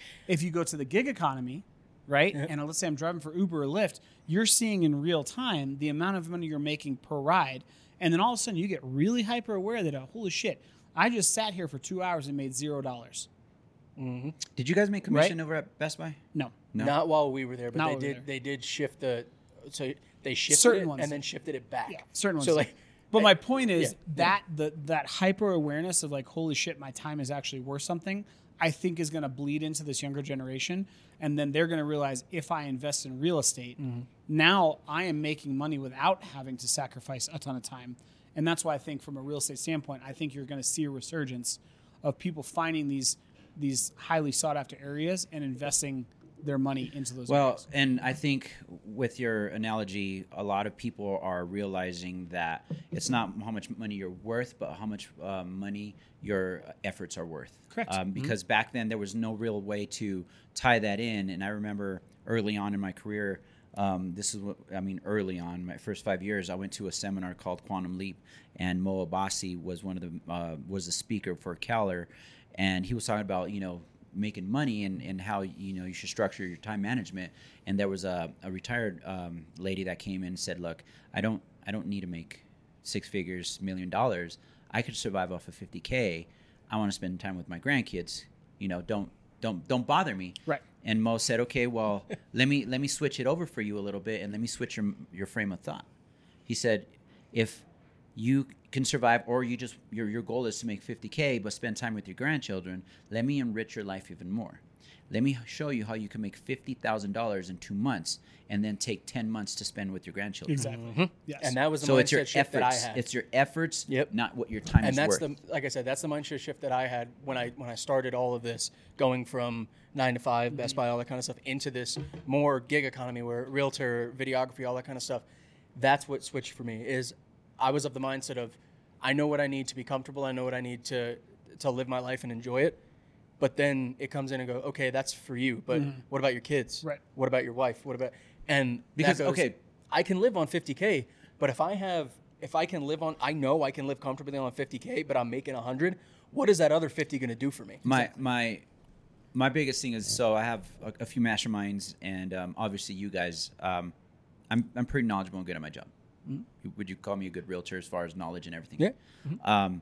If you go to the gig economy, right, Yeah. and let's say I'm driving for Uber or Lyft, you're seeing in real time the amount of money you're making per ride, and then all of a sudden you get really hyper aware that, oh, holy shit, I just sat here for two hours and made zero dollars. Did you guys make commission Right. over at Best Buy? No. No. Not while we were there, but Not they while we were did. there. They did shift the. So they shifted Certain it ones. and then shifted it back. Yeah, certain ones. So like, but I- my point is yeah, that the that hyper awareness of like, holy shit, my time is actually worth something, I think is going to bleed into this younger generation, and then they're going to realize if I invest in real estate, Mm-hmm. now I am making money without having to sacrifice a ton of time, and that's why I think from a real estate standpoint, I think you're going to see a resurgence of people finding these these highly sought after areas and investing their money into those Well, areas. and I think with your analogy, a lot of people are realizing that it's not how much money you're worth, but how much uh, money your efforts are worth. Correct. Um, because back then there was no real way to tie that in. And I remember early on in my career, um, this is what I mean. Early on, my first five years, I went to a seminar called Quantum Leap, and Mo Abbasi was one of the uh, was the speaker for Keller, and he was talking about you know. making money and, and how you know you should structure your time management. And there was a, a retired um, lady that came in and said, look, I don't I don't need to make six figures, million dollars. I could survive off of fifty K. I want to spend time with my grandkids. You know, don't don't don't bother me. Right. And Mo said, okay, well, let me let me switch it over for you a little bit and let me switch your your frame of thought. He said, if you can survive, or you just your your goal is to make fifty K but spend time with your grandchildren, let me enrich your life even more. Let me show you how you can make fifty thousand dollars in two months and then take ten months to spend with your grandchildren. Exactly. Yes. and that was the So mindset it's your shift that I efforts. had. It's your efforts, Yep. not what your time and is that's worth. the like I said, that's the mindset shift that I had when I when I started all of this, going from nine to five, Best Buy, all that kind of stuff, into this more gig economy where realtor, videography, all that kind of stuff. That's what switched for me. Is I was of the mindset of I know what I need to be comfortable. I know what I need to to live my life and enjoy it. But then it comes in and go, okay, that's for you. But what about your kids? Right. What about your wife? What about and Because, that goes, okay. I can live on fifty K, but if I have if I can live on I know I can live comfortably on fifty K, but I'm making one hundred, what is that other fifty going to do for me? my my my biggest thing is, so I have a, a few masterminds, and um, obviously you guys, um, I'm I'm pretty knowledgeable and good at my job. Would you call me a good realtor as far as knowledge and everything? Yeah. Um,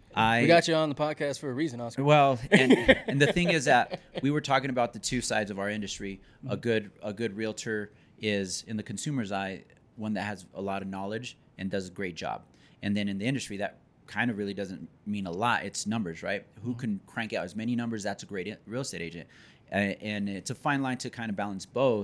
I We got you on the podcast for a reason, Oscar. Well, and, and the thing is that we were talking about the two sides of our industry. A good a good realtor is, in the consumer's eye, one that has a lot of knowledge and does a great job. And then in the industry, that kind of really doesn't mean a lot. It's numbers, right? Who can crank out as many numbers? That's a great i- real estate agent. Uh, and it's a fine line to kind of balance both.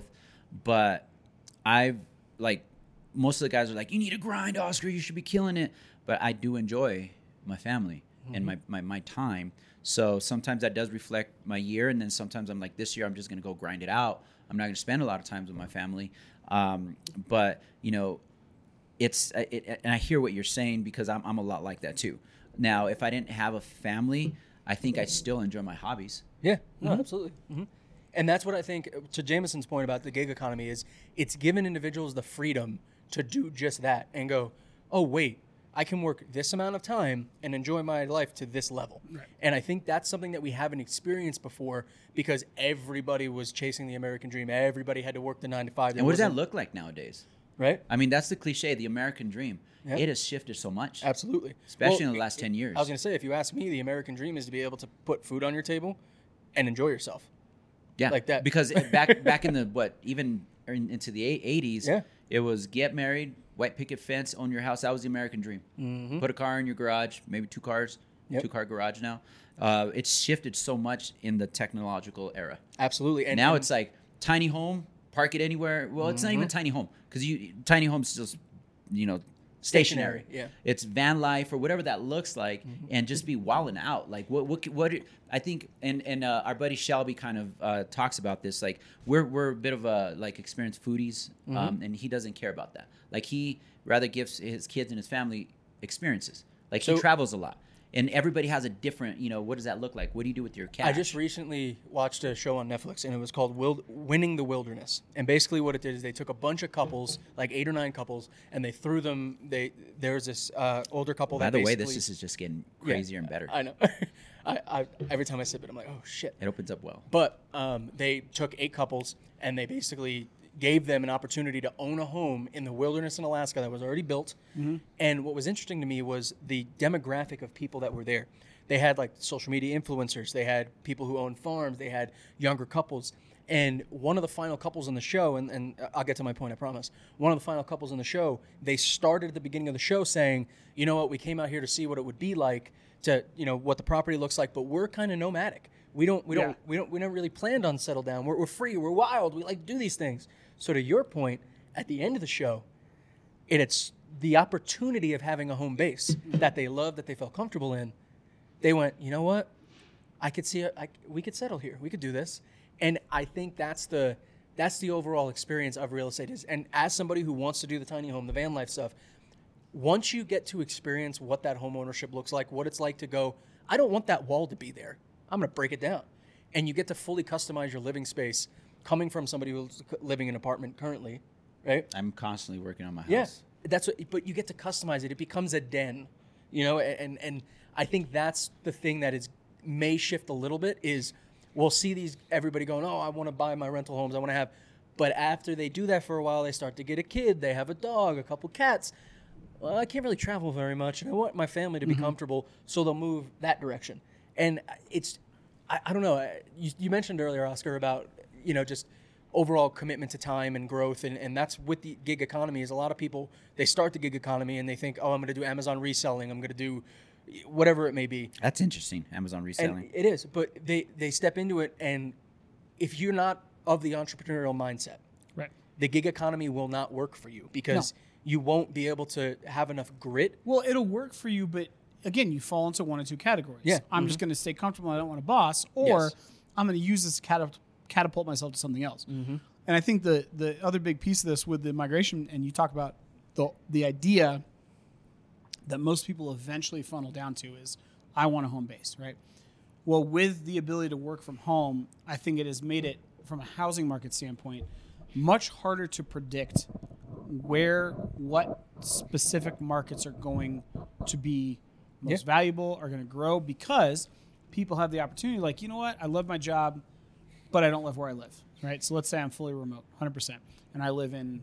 But I've, like, most of the guys are like, you need to grind, Oscar. You should be killing it. But I do enjoy my family and my, my, my time. So sometimes that does reflect my year. And then sometimes I'm like, this year I'm just going to go grind it out. I'm not going to spend a lot of time with my family. Um, but, you know, it's, it, and I hear what you're saying, because I'm, I'm a lot like that too. Now, if I didn't have a family, I think I'd still enjoy my hobbies. Yeah, no, absolutely. hmm And that's what I think, to Jameson's point about the gig economy, is it's given individuals the freedom to do just that and go, oh, wait, I can work this amount of time and enjoy my life to this level. Right. And I think that's something that we haven't experienced before, because everybody was chasing the American dream. Everybody had to work the nine to five. There And what does that wasn't- look like nowadays? Right? I mean, that's the cliche, the American dream. Yeah. It has shifted so much. Absolutely. Especially Well, in the last ten years. I was going to say, if you ask me, the American dream is to be able to put food on your table and enjoy yourself. Yeah, like that. Because back back in the, what, even in, into the eighties, Yeah. it was get married, white picket fence, own your house. That was the American dream. Mm-hmm. Put a car in your garage, maybe two cars, Yep. two car garage now. Uh, it's shifted so much in the technological era. Absolutely. And now and- it's like tiny home, park it anywhere. Well, it's not even a tiny home, because you tiny home's just, you know, stationary. Stationary, yeah. It's van life or whatever that looks like, and just be wilding out. Like what what what I think, and and uh, our buddy Shelby kind of uh, talks about this. Like we're we're a bit of a like experienced foodies, um, and he doesn't care about that. Like he rather gives his kids and his family experiences. Like he So- travels a lot. and everybody has a different, you know, what does that look like? What do you do with your cash? I just recently watched a show on Netflix, and it was called Wild- Winning the Wilderness. And basically what it did is they took a bunch of couples, like eight or nine couples, and they threw them. They There's this uh, older couple By that the way, basically- this is just getting Yeah, crazier and better. I know. I, I Every time I sip it, I'm like, oh, shit. It opens up well. But um, they took eight couples, and they basically gave them an opportunity to own a home in the wilderness in Alaska that was already built. Mm-hmm. And what was interesting to me was the demographic of people that were there. They had like social media influencers. They had people who owned farms. They had younger couples. And one of the final couples in the show, and, and I'll get to my point, I promise. One of the final couples in the show, they started at the beginning of the show saying, you know what, we came out here to see what it would be like to, you know, what the property looks like, but we're kind of nomadic. We don't, we Yeah. don't, we don't, we don't really planned on settle down. We're, we're free. We're wild. We like to do these things. So to your point, at the end of the show, it, it's the opportunity of having a home base that they love, that they felt comfortable in. They went, you know what? I could see, a, I, we could settle here. We could do this. And I think that's the, that's the overall experience of real estate is. And as somebody who wants to do the tiny home, the van life stuff, once you get to experience what that home ownership looks like, what it's like to go, I don't want that wall to be there. I'm going to break it down. And you get to fully customize your living space coming from somebody who's living in an apartment currently, right? I'm constantly working on my house. Yes, yeah, that's what. But you get to customize it. It becomes a den, you know. And and I think that's the thing that is may shift a little bit. Is we'll see these everybody going, oh, I want to buy my rental homes. I want to have. But after they do that for a while, they start to get a kid. They have a dog, a couple cats. Well, I can't really travel very much, and I want my family to be mm-hmm. comfortable, so they'll move that direction. And it's, I, I don't know. You, you mentioned earlier, Oscar, about you know just overall commitment to time and growth, and, and that's with the gig economy. Is a lot of people they start the gig economy and they think, oh, I'm going to do Amazon reselling. I'm going to do whatever it may be. That's interesting, Amazon reselling. And it is, but they they step into it, and if you're not of the entrepreneurial mindset, right, the gig economy will not work for you because. No. You won't be able to have enough grit. Well, it'll work for you, but again, you fall into one or two categories. Yeah. I'm mm-hmm. just going to stay comfortable. I don't want a boss, or yes. I'm going to use this to catap- catapult myself to something else. Mm-hmm. And I think the the other big piece of this with the migration, and you talk about the the idea that most people eventually funnel down to is, I want a home base, right? Well, with the ability to work from home, I think it has made it, from a housing market standpoint, much harder to predict where what specific markets are going to be most yeah. valuable, are going to grow, because people have the opportunity, like, you know what, I love my job, but I don't live where I live, right? So let's say I'm fully remote, one hundred percent, and I live in,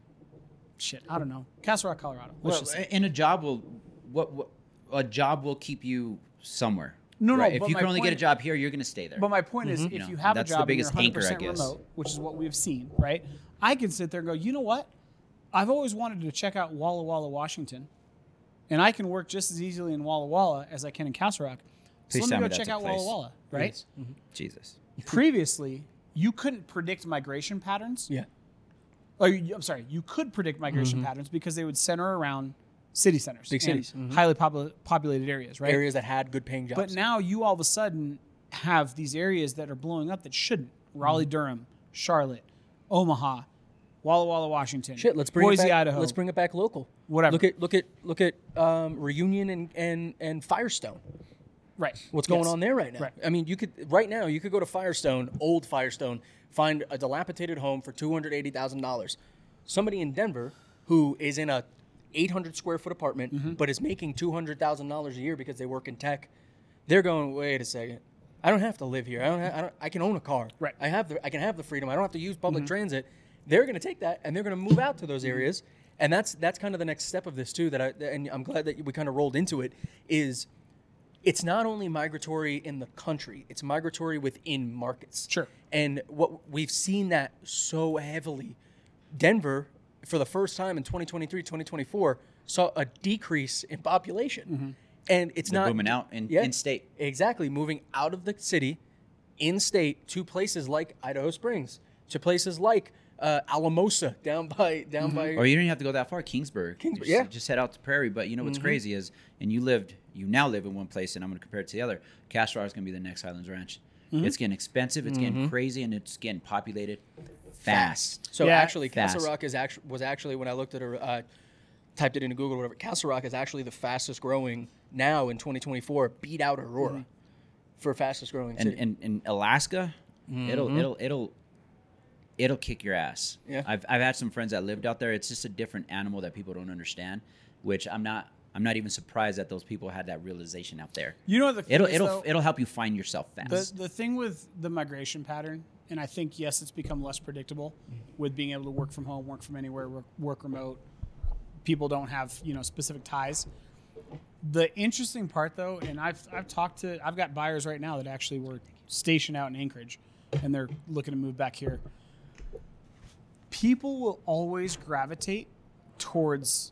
shit, I don't know, Castle Rock, Colorado. Let's Well, just say. and a job will, what, what, a job will keep you somewhere. No, right? no. If but you my can only point, get a job here, you're going to stay there. But my point is, Mhm. if You you, know, have a that's the job biggest and you're anchor, I one hundred percent guess. remote, which is what we've seen, right? I can sit there and go, you know what? I've always wanted to check out Walla Walla, Washington, and I can work just as easily in Walla Walla as I can in Castle Rock. So Please let tell me me go that's check a out place. Walla Walla, right? Yes. Mm-hmm. Jesus. Previously, you couldn't predict migration patterns. Yeah. Or you, I'm sorry, you could predict migration Mhm. patterns because they would center around city centers, Big and cities. Mhm. highly popul- populated areas, right? Areas that had good paying jobs. But now you all of a sudden have these areas that are blowing up that shouldn't. Raleigh, Durham, Charlotte, Omaha, Walla Walla, Washington, Shit, let's bring Boise, it back. Idaho. Let's bring it back local. Whatever. Look at look at look at um, Reunion and, and and Firestone. right. What's going Yes. on there right now? Right. I mean, you could right now you could go to Firestone, old Firestone, find a dilapidated home for two hundred eighty thousand dollars. Somebody in Denver who is in a eight hundred square foot apartment, Mm-hmm. but is making two hundred thousand dollars a year because they work in tech. They're going, wait a second. I don't have to live here. I don't. Ha- I don't. I can own a car. Right. I have the. I can have the freedom. I don't have to use public Mm-hmm. transit. They're going to take that and they're going to move out to those areas. And that's that's kind of the next step of this too. That I and I'm glad that we kind of rolled into it. Is it's not only migratory in the country; it's migratory within markets. Sure. And what we've seen that so heavily, Denver, for the first time in twenty twenty-three, twenty twenty-four, saw a decrease in population. Mm-hmm. And it's They're not booming out in, Yeah. in state. Exactly, moving out of the city, in state, to places like Idaho Springs, to places like uh, Alamosa down by down by. Or you don't even have to go that far. Kingsburg. Kingsburg, just, yeah. Just head out to Prairie. But you know what's Mhm. crazy is, and you lived, you now live in one place, and I'm going to compare it to the other. Castle Rock is going to be the next Highlands Ranch. Mhm. It's getting expensive. It's getting Mhm. crazy, and it's getting populated fast. So Yeah. actually, Castle Fast. Rock is actually was actually when I looked at a uh, typed it into Google or whatever. Castle Rock is actually the fastest growing now in twenty twenty-four, beat out Aurora mm-hmm. for fastest growing and, city. And in Alaska, mm-hmm. it'll it'll it'll it'll kick your ass. Yeah. I've I've had some friends that lived out there. It's just a different animal that people don't understand, which I'm not I'm not even surprised that those people had that realization out there. You know what the thing it'll is, it'll though? it'll help you find yourself fast. The the thing with the migration pattern, and I think yes, it's become less predictable with being able to work from home, work from anywhere, work, work remote. People don't have, you know, specific ties. The interesting part, though, and I've I've talked to, I've got buyers right now that actually were stationed out in Anchorage, and they're looking to move back here. People will always gravitate towards,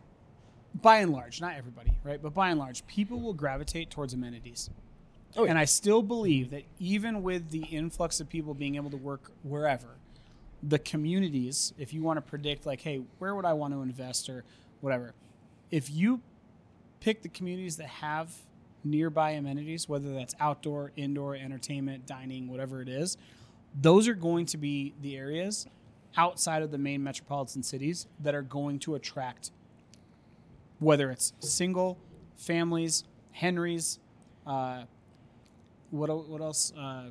by and large, not everybody, right? But by and large, people will gravitate towards amenities. Oh, yeah. And I still believe that even with the influx of people being able to work wherever, the communities, if you want to predict like, hey, where would I want to invest or whatever, if you pick the communities that have nearby amenities, whether that's outdoor, indoor, entertainment, dining, whatever it is, those are going to be the areas outside of the main metropolitan cities that are going to attract, whether it's single, families, Henrys, uh, what, what else? Uh,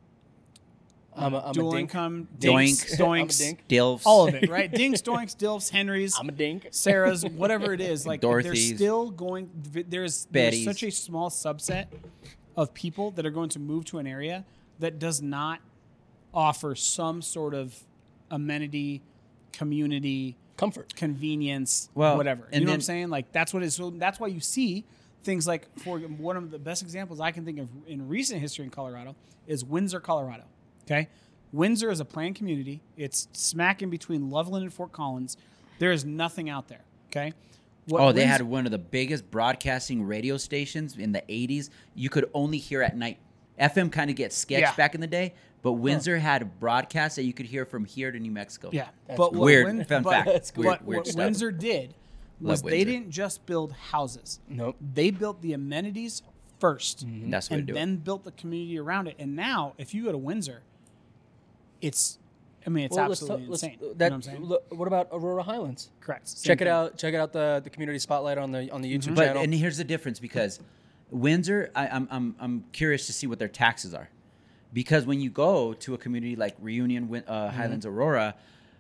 I'm a, I'm dual a dink. income, Doinks, dinks, I'm a doinks, dink. Dilfs. all of it, right? Dinks, doinks, dilfs, Henrys, I'm a dink. Sarah's, whatever it is. Like Dorothy's. there's still going. There's, there's Betty's. such a small subset of people that are going to move to an area that does not offer some sort of amenity, community, Comfort. convenience, Well, whatever. You and know what then- I'm saying? Like that's what is. So that's why you see things like, for one of the best examples I can think of in recent history in Colorado is Windsor, Colorado. Okay, Windsor is a planned community. It's smack in between Loveland and Fort Collins. There is nothing out there. Okay. What Oh, they Windsor- had one of the biggest broadcasting radio stations in the eighties. You could only hear at night. F M kind of gets sketched Yeah. back in the day, but Windsor had broadcasts that you could hear from here to New Mexico. Yeah, That's but what weird. Win- Fun but, fact. That's but Weird- weird what stuff. Windsor did was Love they Windsor. didn't just build houses. Nope. They built the amenities first, That's what and they do. then built the community around it. And now, if you go to Windsor, it's, I mean, it's Well, let's absolutely ta- let's- insane. that- you know what I'm saying? look, what about Aurora Highlands? Correct. Same Check it thing. out. Check it out the the community spotlight on the on the YouTube But channel. and here's the difference because Windsor, I, I'm I'm I'm curious to see what their taxes are, because when you go to a community like Reunion, Win- uh, Highlands, Aurora,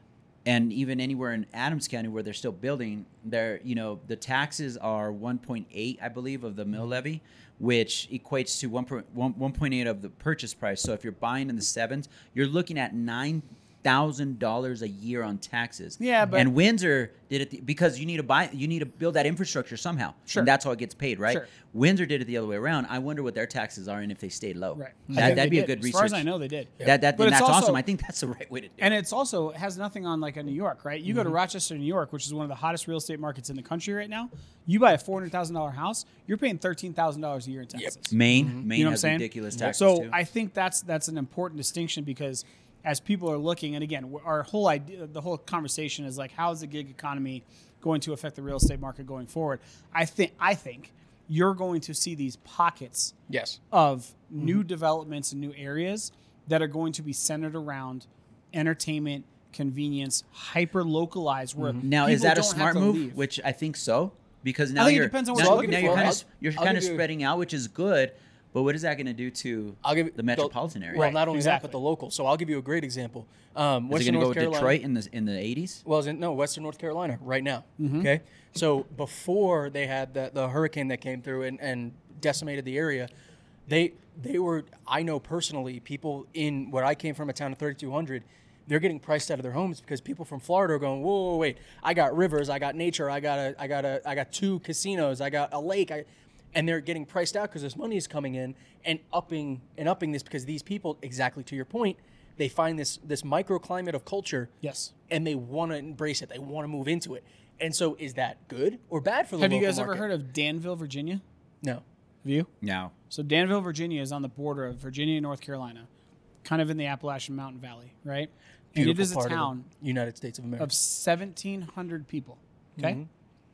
and even anywhere in Adams County where they're still building, there you know the taxes are one point eight, I believe, of the mill levy, which equates to one point eight of the purchase price. So if you're buying in the sevens, you're looking at nine thousand dollars a year on taxes. Yeah, but- and Windsor did it th- because you need to buy, you need to build that infrastructure somehow. Sure. And that's how it gets paid, right? Sure. Windsor did it the other way around. I wonder what their taxes are and if they stayed low. Right. I That, think that'd they be a did. good As research. far as I know, they did. That, that, But and it's that's also- awesome. I think that's the right way to do And it. it's also, it has nothing on like a New York, right? You go Mm-hmm. to Rochester, New York, which is one of the hottest real estate markets in the country right now. You buy a four hundred thousand dollars house, you're paying thirteen thousand dollars a year in taxes. Maine, Maine You know what I'm has saying? ridiculous taxes So too. I think that's that's an important distinction because as people are looking, and again, our whole idea, the whole conversation is like, how is the gig economy going to affect the real estate market going forward? I think I think you're going to see these pockets yes. of new developments and new areas that are going to be centered around entertainment, convenience, hyper localized. Where Now, is people that a don't have smart to move? leave. Which I think so, because now think it you're depends on what now, you're now looking you're for. kind I'll- of you're I'll kind of give you- spreading out, which is good. But what is that going to do to I'll give the metropolitan area? Well, not only exactly. that, but the local. So I'll give you a great example. Um, is it Western going to go North with Carolina. Detroit in the in the eighties? Well, is it, no, Western North Carolina right now. Mm-hmm. Okay, so before they had the, the hurricane that came through and, and decimated the area, they they were, I know personally, people in what I came from, a town of thirty-two hundred, they're getting priced out of their homes because people from Florida are going, whoa, whoa, wait, I got rivers, I got nature, I got a, I got a, I got two casinos, I got a lake, I, and they're getting priced out because this money is coming in and upping and upping this because these people, exactly to your point, they find this this microclimate of culture. Yes. And they want to embrace it. They want to move into it. And so is that good or bad for the Have you local guys ever market? heard of Danville, Virginia? No. Have you? No. So Danville, Virginia is on the border of Virginia and North Carolina, kind of in the Appalachian Mountain Valley, right? And Beautiful it is a part town of the United States of America. of seventeen hundred people, okay? Mhm.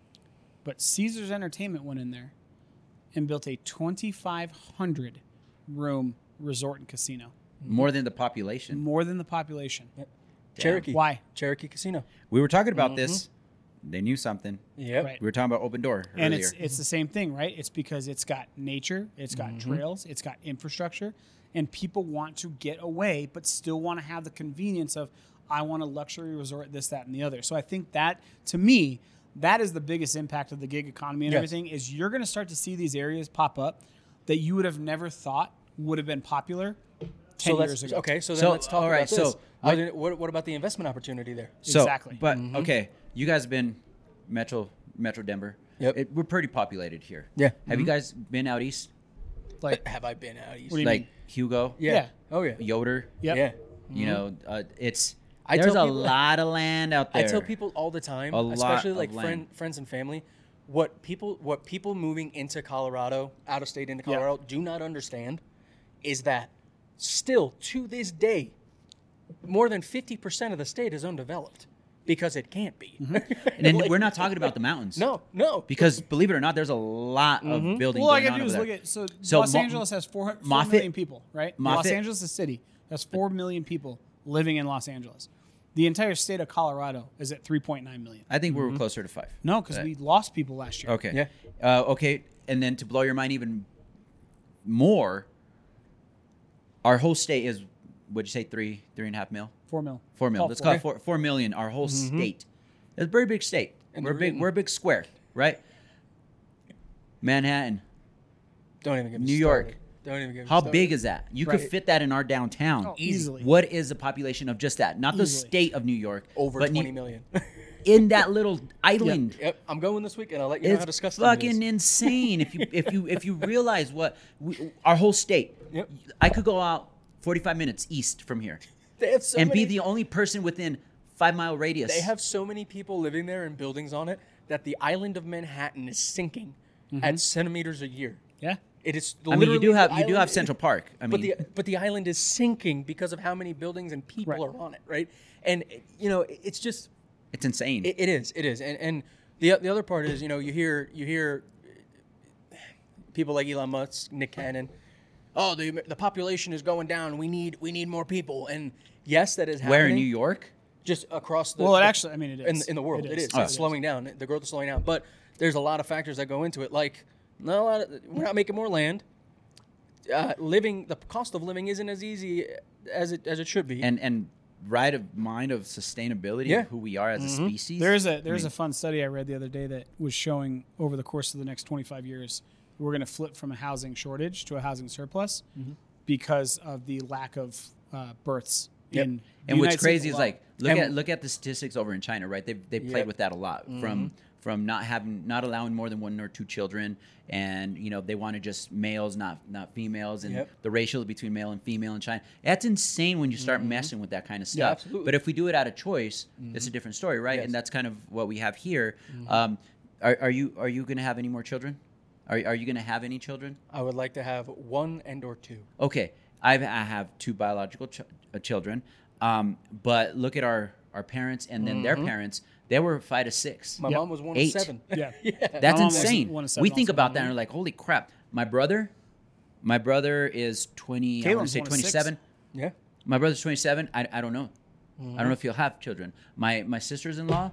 But Caesars Entertainment went in there and built a twenty-five hundred room resort and casino, More than the population. more than the population. Cherokee. Why? Cherokee Casino. We were talking about Mm-hmm. this they knew something. Yep. Right. We were talking about Open Door And earlier. it's it's the same thing, right? It's because it's got nature, it's got trails, it's got infrastructure, and people want to get away, but still want to have the convenience of, I want a luxury resort, this, that, and the other. So I think that, to me, that is the biggest impact of the gig economy and Yes. everything, is you're going to start to see these areas pop up that you would have never thought would have been popular ten So let's, years ago. okay, so then So, let's talk all right, about this. so I didn't- what, what about the investment opportunity there? So, Exactly. But okay, you guys have been Metro Metro Denver. Yep. It, we're pretty populated here. Yeah. Have you guys been out east? Like, Have I been out east? What do you Like mean? Hugo, yeah. Yeah. Oh yeah. Yoder. yep. Yeah. You know, uh, it's I there's a tell people- lot of land out there. I tell people all the time, A lot especially of like land. friend, friends and family, what people what people moving into Colorado, out of state into Yeah. Colorado, do not understand is that still to this day, more than fifty percent of the state is undeveloped because it can't be. and then Like- we're not talking about the mountains. No, no. Because believe it or not, there's a lot of buildings Well, all I going got on to do over is there. look at, so, So Los Mo- Angeles has four, four Moffett- million people, right? Los Moffett- Angeles, the city, has four million people living in Los Angeles. The entire state of Colorado is at three point nine million. I think we were closer to five. No, because we lost people last year. Okay. Yeah. Uh, okay. And then to blow your mind even more, our whole state is, would you say three, three and a half mil? Four mil. Four mil. Call Let's four. call it four, four million. Our whole state. It's a very big state. And we're the big. re- We're a big square, right? Manhattan. Don't even get me New started. York. Don't even get me How started. big is that? You Right. could fit that in our downtown. Oh, easily. What is the population of just that? Not the Easily. state of New York, Over but twenty New- million. in that little island. Yep, I'm going this weekend. I'll let you know how It's disgusting it is. fucking insane. If you if you if you realize what we, our whole state, Yep. I could go out forty-five minutes east from here They have so and many, be the only person within five mile radius. They have so many people living there and buildings on it that the island of Manhattan is sinking at centimeters a year. Yeah. It is. I mean, you literally do have the you do island- have Central Park. I mean, but the but the island is sinking because of how many buildings and people Right. are on it, right? And you know, it's just it's insane. it, it is it is, and and the the other part is, you know, you hear you hear people like Elon Musk, Nick Cannon. Oh, the the population is going down. We need we need more people, and yes, that is happening. Where in New York? Just across the Well, it the- actually, I mean, it in, is. in the world. It It is. is. Oh. It's slowing down. The growth is slowing down. But there's a lot of factors that go into it. Like, not a lot of, we're not making more land. Uh, living, the cost of living isn't as easy as it as it should be. And and right of mind of sustainability Yeah. of who we are as a species. There's a there's I mean, a fun study I read the other day that was showing over the course of the next twenty-five years, we're going to flip from a housing shortage to a housing surplus because of the lack of uh, births Yep. in the And what's United States crazy is alone. like look And- at look at the statistics over in China, right? They've they played Yep. with that a lot from from not having not allowing more than one or two children, and you know they want to just males, not not females, and Yep. the ratio between male and female in China. That's insane when you start messing with that kind of stuff. absolutely. But if we do it out of choice, it's a different story, right? Yes. And that's kind of what we have here. Um, are, are you are you going to have any more children? Are are you going to have any children? I would like to have one and or two. Okay, I've, I have two biological ch- uh, children, um, but look at our, our parents and then their parents. They were five to six. My Yep. mom was one Eight. of seven. Yeah. That's My mom was insane. one of seven We think also. about that and we're like, holy crap. My brother, my brother is twenty. I want Caitlin's to say one of six. twenty-seven. Yeah. My brother's twenty-seven. I, I don't know. I don't know if he'll have children. My my sisters-in-law,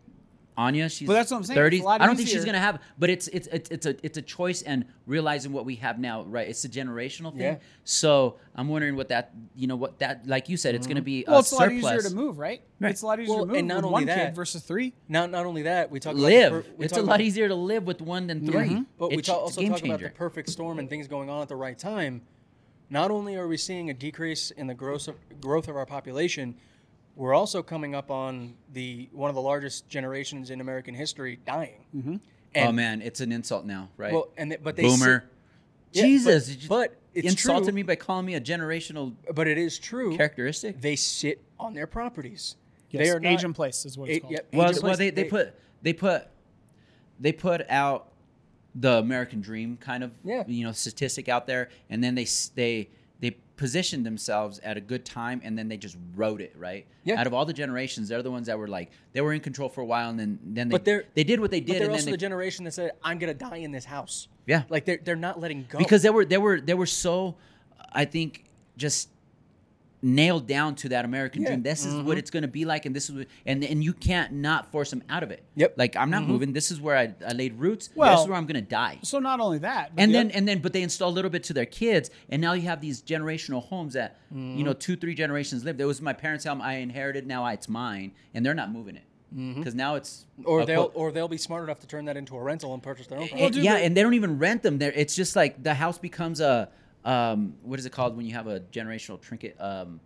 Anya, she's But that's what I'm saying. thirty. It's a lot I don't think she's easier. gonna have. But it's it's it's it's a it's a choice and realizing what we have now, right? It's a generational thing. Yeah. So I'm wondering what that you know what that like you said, it's gonna be Well, a it's a lot surplus. easier to move, right? Right. It's a lot easier Well, to move and not with only one that- kid versus three. Not not only that, we talk about Live. the per- we It's talk a lot about- easier to live with one than 3 But we It's, talk, it's also a game talk about changer. the perfect storm and things going on at the right time. Not only are we seeing a decrease in the growth of, growth of our population, we're also coming up on the one of the largest generations in American history dying. Mm-hmm. Oh man, it's an insult now, right? Well, and they, but they Boomer. sit- Yeah, but- Jesus, you just but it's insulted true. me by calling me a generational But it is true. characteristic. They sit on their properties. Yes, they are not, age and place is what it's It- called. yep, Well, age and well, place, they, they put they put they put out the American dream kind of Yeah. you know statistic out there, and then they s- they they positioned themselves at a good time, and then they just wrote it right. Yeah. Out of all the generations, they're the ones that were like they were in control for a while, and then then they But they're- they did what they But did, they're and also then the they, generation that said, "I'm gonna die in this house." yeah, Like they're they're not letting go because they were they were they were so I think just nailed down to that American Yeah. dream. This is Mm-hmm. what it's going to be like, and this is what, and and you can't not force them out of it. Yep. Like I'm not moving. This is where I, I laid roots. Well- this is where I'm going to die. So not only that, but And the then oth- and then, but they install a little bit to their kids, and now you have these generational homes that you know two, three generations lived. It was my parents' home. I inherited. Now it's mine, and they're not moving it because now it's Or a they'll co- or they'll be smart enough to turn that into a rental and purchase their own. and- home. dude, yeah, but- and they don't even rent them. There, it's just like the house becomes a um, what is it called when you have a generational trinket? Um,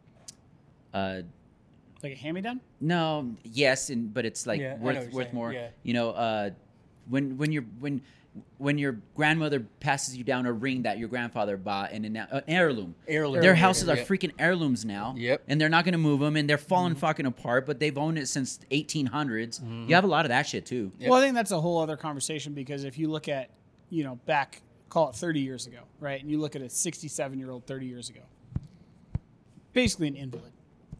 uh, like a hand-me-down. no, yes, and but it's like Yeah, I know what worth you're worth saying, more. yeah. You know, uh, when when you're when when your grandmother passes you down a ring that your grandfather bought and an uh, heirloom. Heirloom. Their houses are Yeah. freaking heirlooms now. Yep. And they're not going to move them, and they're falling fucking apart. But they've owned it since eighteen hundreds. You have a lot of that shit too. Yep. Well, I think that's a whole other conversation because if you look at, you know, back, call it thirty years ago, right? And you look at a sixty-seven-year-old thirty years ago, basically an invalid,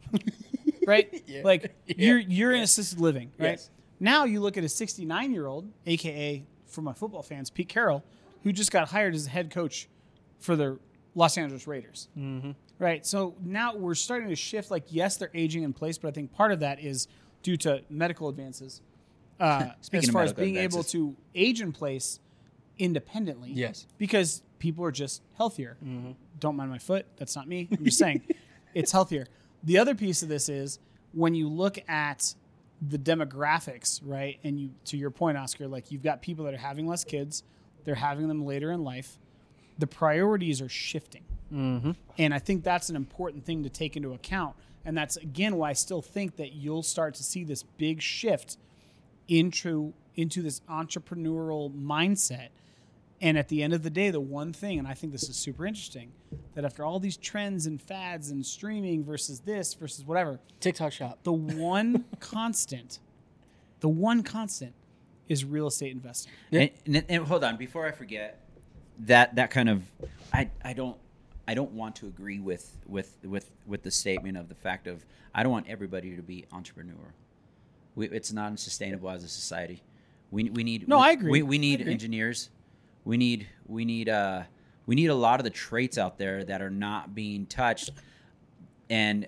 right? Yeah. Like Yeah. you're you're in assisted living, right? Yes. Now you look at a sixty-nine-year-old, A K A for my football fans, Pete Carroll, who just got hired as the head coach for the Los Angeles Raiders. Mm-hmm. Right. So now we're starting to shift. Like, yes, they're aging in place, but I think part of that is due to medical advances. Uh, Speaking as of far as medical being able advances. to age in place independently. Yes. Because people are just healthier. Don't mind my foot. That's not me. I'm just saying it's healthier. The other piece of this is when you look at the demographics, right? And you, to your point, Oscar, like you've got people that are having less kids, they're having them later in life. The priorities are shifting. And I think that's an important thing to take into account. And that's, again, why I still think that you'll start to see this big shift into, into this entrepreneurial mindset. And at the end of the day, the one thing, and I think this is super interesting, that after all these trends and fads and streaming versus this versus whatever, TikTok shop. the one constant, the one constant is real estate investing. And, and, and hold on, before I forget, that that kind of, I I don't I don't want to agree with with with with the statement of the fact of I don't want everybody to be entrepreneur. We, it's not sustainable as a society. We we need No, we, I agree. We, we I need agree. engineers. We need we need uh we need a lot of the traits out there that are not being touched, and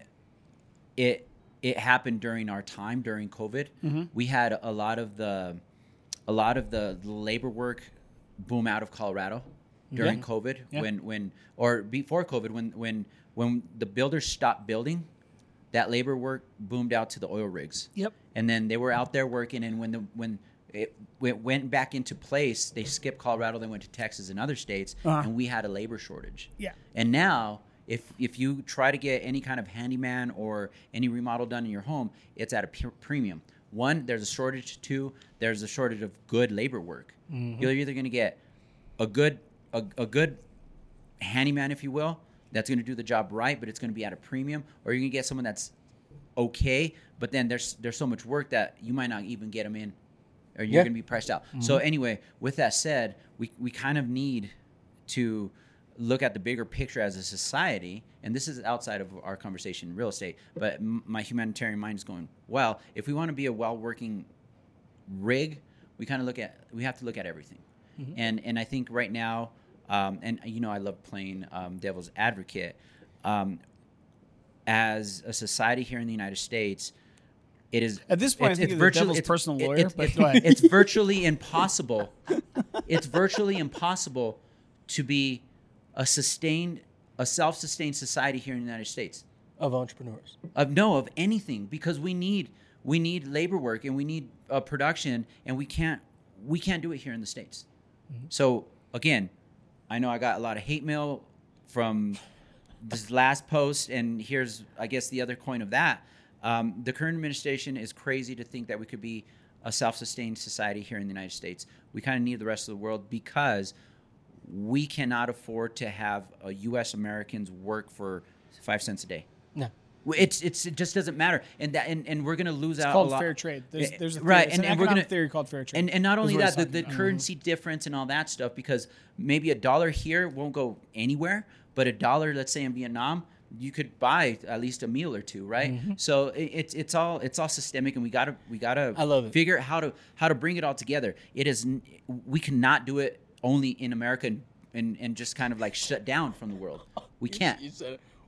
it it happened during our time during COVID. Mm-hmm. We had a lot of the a lot of the labor work boom out of Colorado during Yeah. COVID Yeah. when when or before COVID when when when the builders stopped building, that labor work boomed out to the oil rigs. Yep. And then they were out there working, and when the when it, it went back into place, they skipped Colorado, they went to Texas and other states, Uh-huh. and we had a labor shortage. Yeah. And now, if if you try to get any kind of handyman or any remodel done in your home, it's at a p- premium. One, there's a shortage. Two, there's a shortage of good labor work. You're either going to get a good a, a good handyman, if you will, that's going to do the job right, but it's going to be at a premium, or you're going to get someone that's okay, but then there's there's so much work that you might not even get them in, or you're Yeah. going to be priced out. So anyway, with that said, we we kind of need to look at the bigger picture as a society, and this is outside of our conversation in real estate, but m- my humanitarian mind is going, well, if we want to be a well-working rig, we kind of look at we have to look at everything. And and I think right now, um, and you know I love playing um, devil's advocate. Um, as a society here in the United States, it is At this point, I it's- think it's you're the virtually- devil's it's- personal it- lawyer, it's- but it- go ahead. It's virtually impossible. It's virtually impossible to be a sustained, a self-sustained society here in the United States. Of entrepreneurs. Of no, of anything, because we need we need labor work and we need uh, production, and we can't we can't do it here in the States. So again, I know I got a lot of hate mail from this last post, and here's I guess the other coin of that. Um, the current administration is crazy to think that we could be a self-sustained society here in the United States. We kind of need the rest of the world because we cannot afford to have uh, U S Americans work for five cents a day. No. It's it's it just doesn't matter, and that and, and we're gonna lose It's out called a lot. fair trade. There's, Eh, there's a theory. right, It's and, an and we're economic gonna theory called fair trade. and and not is only what it's that, the, the talking about. currency difference and all that stuff, because maybe a dollar here won't go anywhere, but a dollar, let's say in Vietnam, you could buy at least a meal or two, right? Mm-hmm. So it, it's it's all it's all systemic, and we gotta we gotta I love it. figure out how to how to bring it all together. It is n- we cannot do it only in America and and, and just kind of like shut down from the world. We can't. You said it.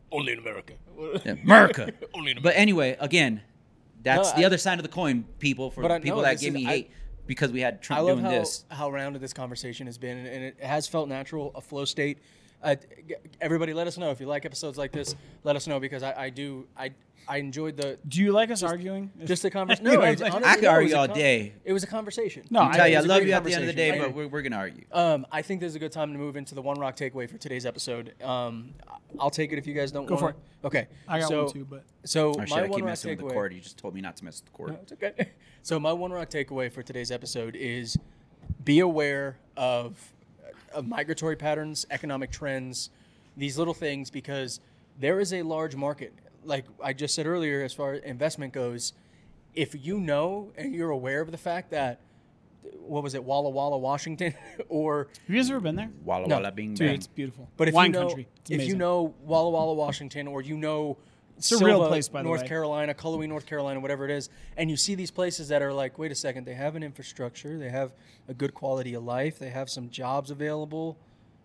Only in America. Yeah, America. Only in America. But anyway, again, that's No, the I- other side of the coin, people, for But I- people no, that this gave is- me I- hate because we had I Trump love doing how, this. how rounded this conversation has been, and and it has felt natural, a flow state. Uh, g- everybody, let us know if you like episodes like this. Let us know because I, I do I I enjoyed the Do you like us arguing? just the conversation. You No, know, it's- like- honestly, I could no, it argue was a all con- day. It was a conversation. No, I tell I- you, I it was a love great you at the end of the day, conversation. but we're, we're going to argue. Um, I think this is a good time to move into the one rock takeaway for today's episode. Um, I'll take it if you guys don't. Go wanna. for Okay, I got so, one too, but So Oh, shit, my I one keep rock messing with the takeaway. cord. You just told me not to mess with the cord. No, it's okay. So my one rock takeaway for today's episode is be aware of, of migratory patterns, economic trends, these little things, because there is a large market. Like I just said earlier, as far as investment goes, if you know and you're aware of the fact that, what was it, Walla Walla, Washington, or have you guys ever been there? Walla No. Walla Bing Dude, Bang. it's beautiful. but if Wine you know, country. It's if you amazing. know Walla Walla, Washington, or you know It's a real Silva, place, by the North way. Carolina, Cullowhee, North Carolina, whatever it is, and you see these places that are like, wait a second, they have an infrastructure, they have a good quality of life, they have some jobs available.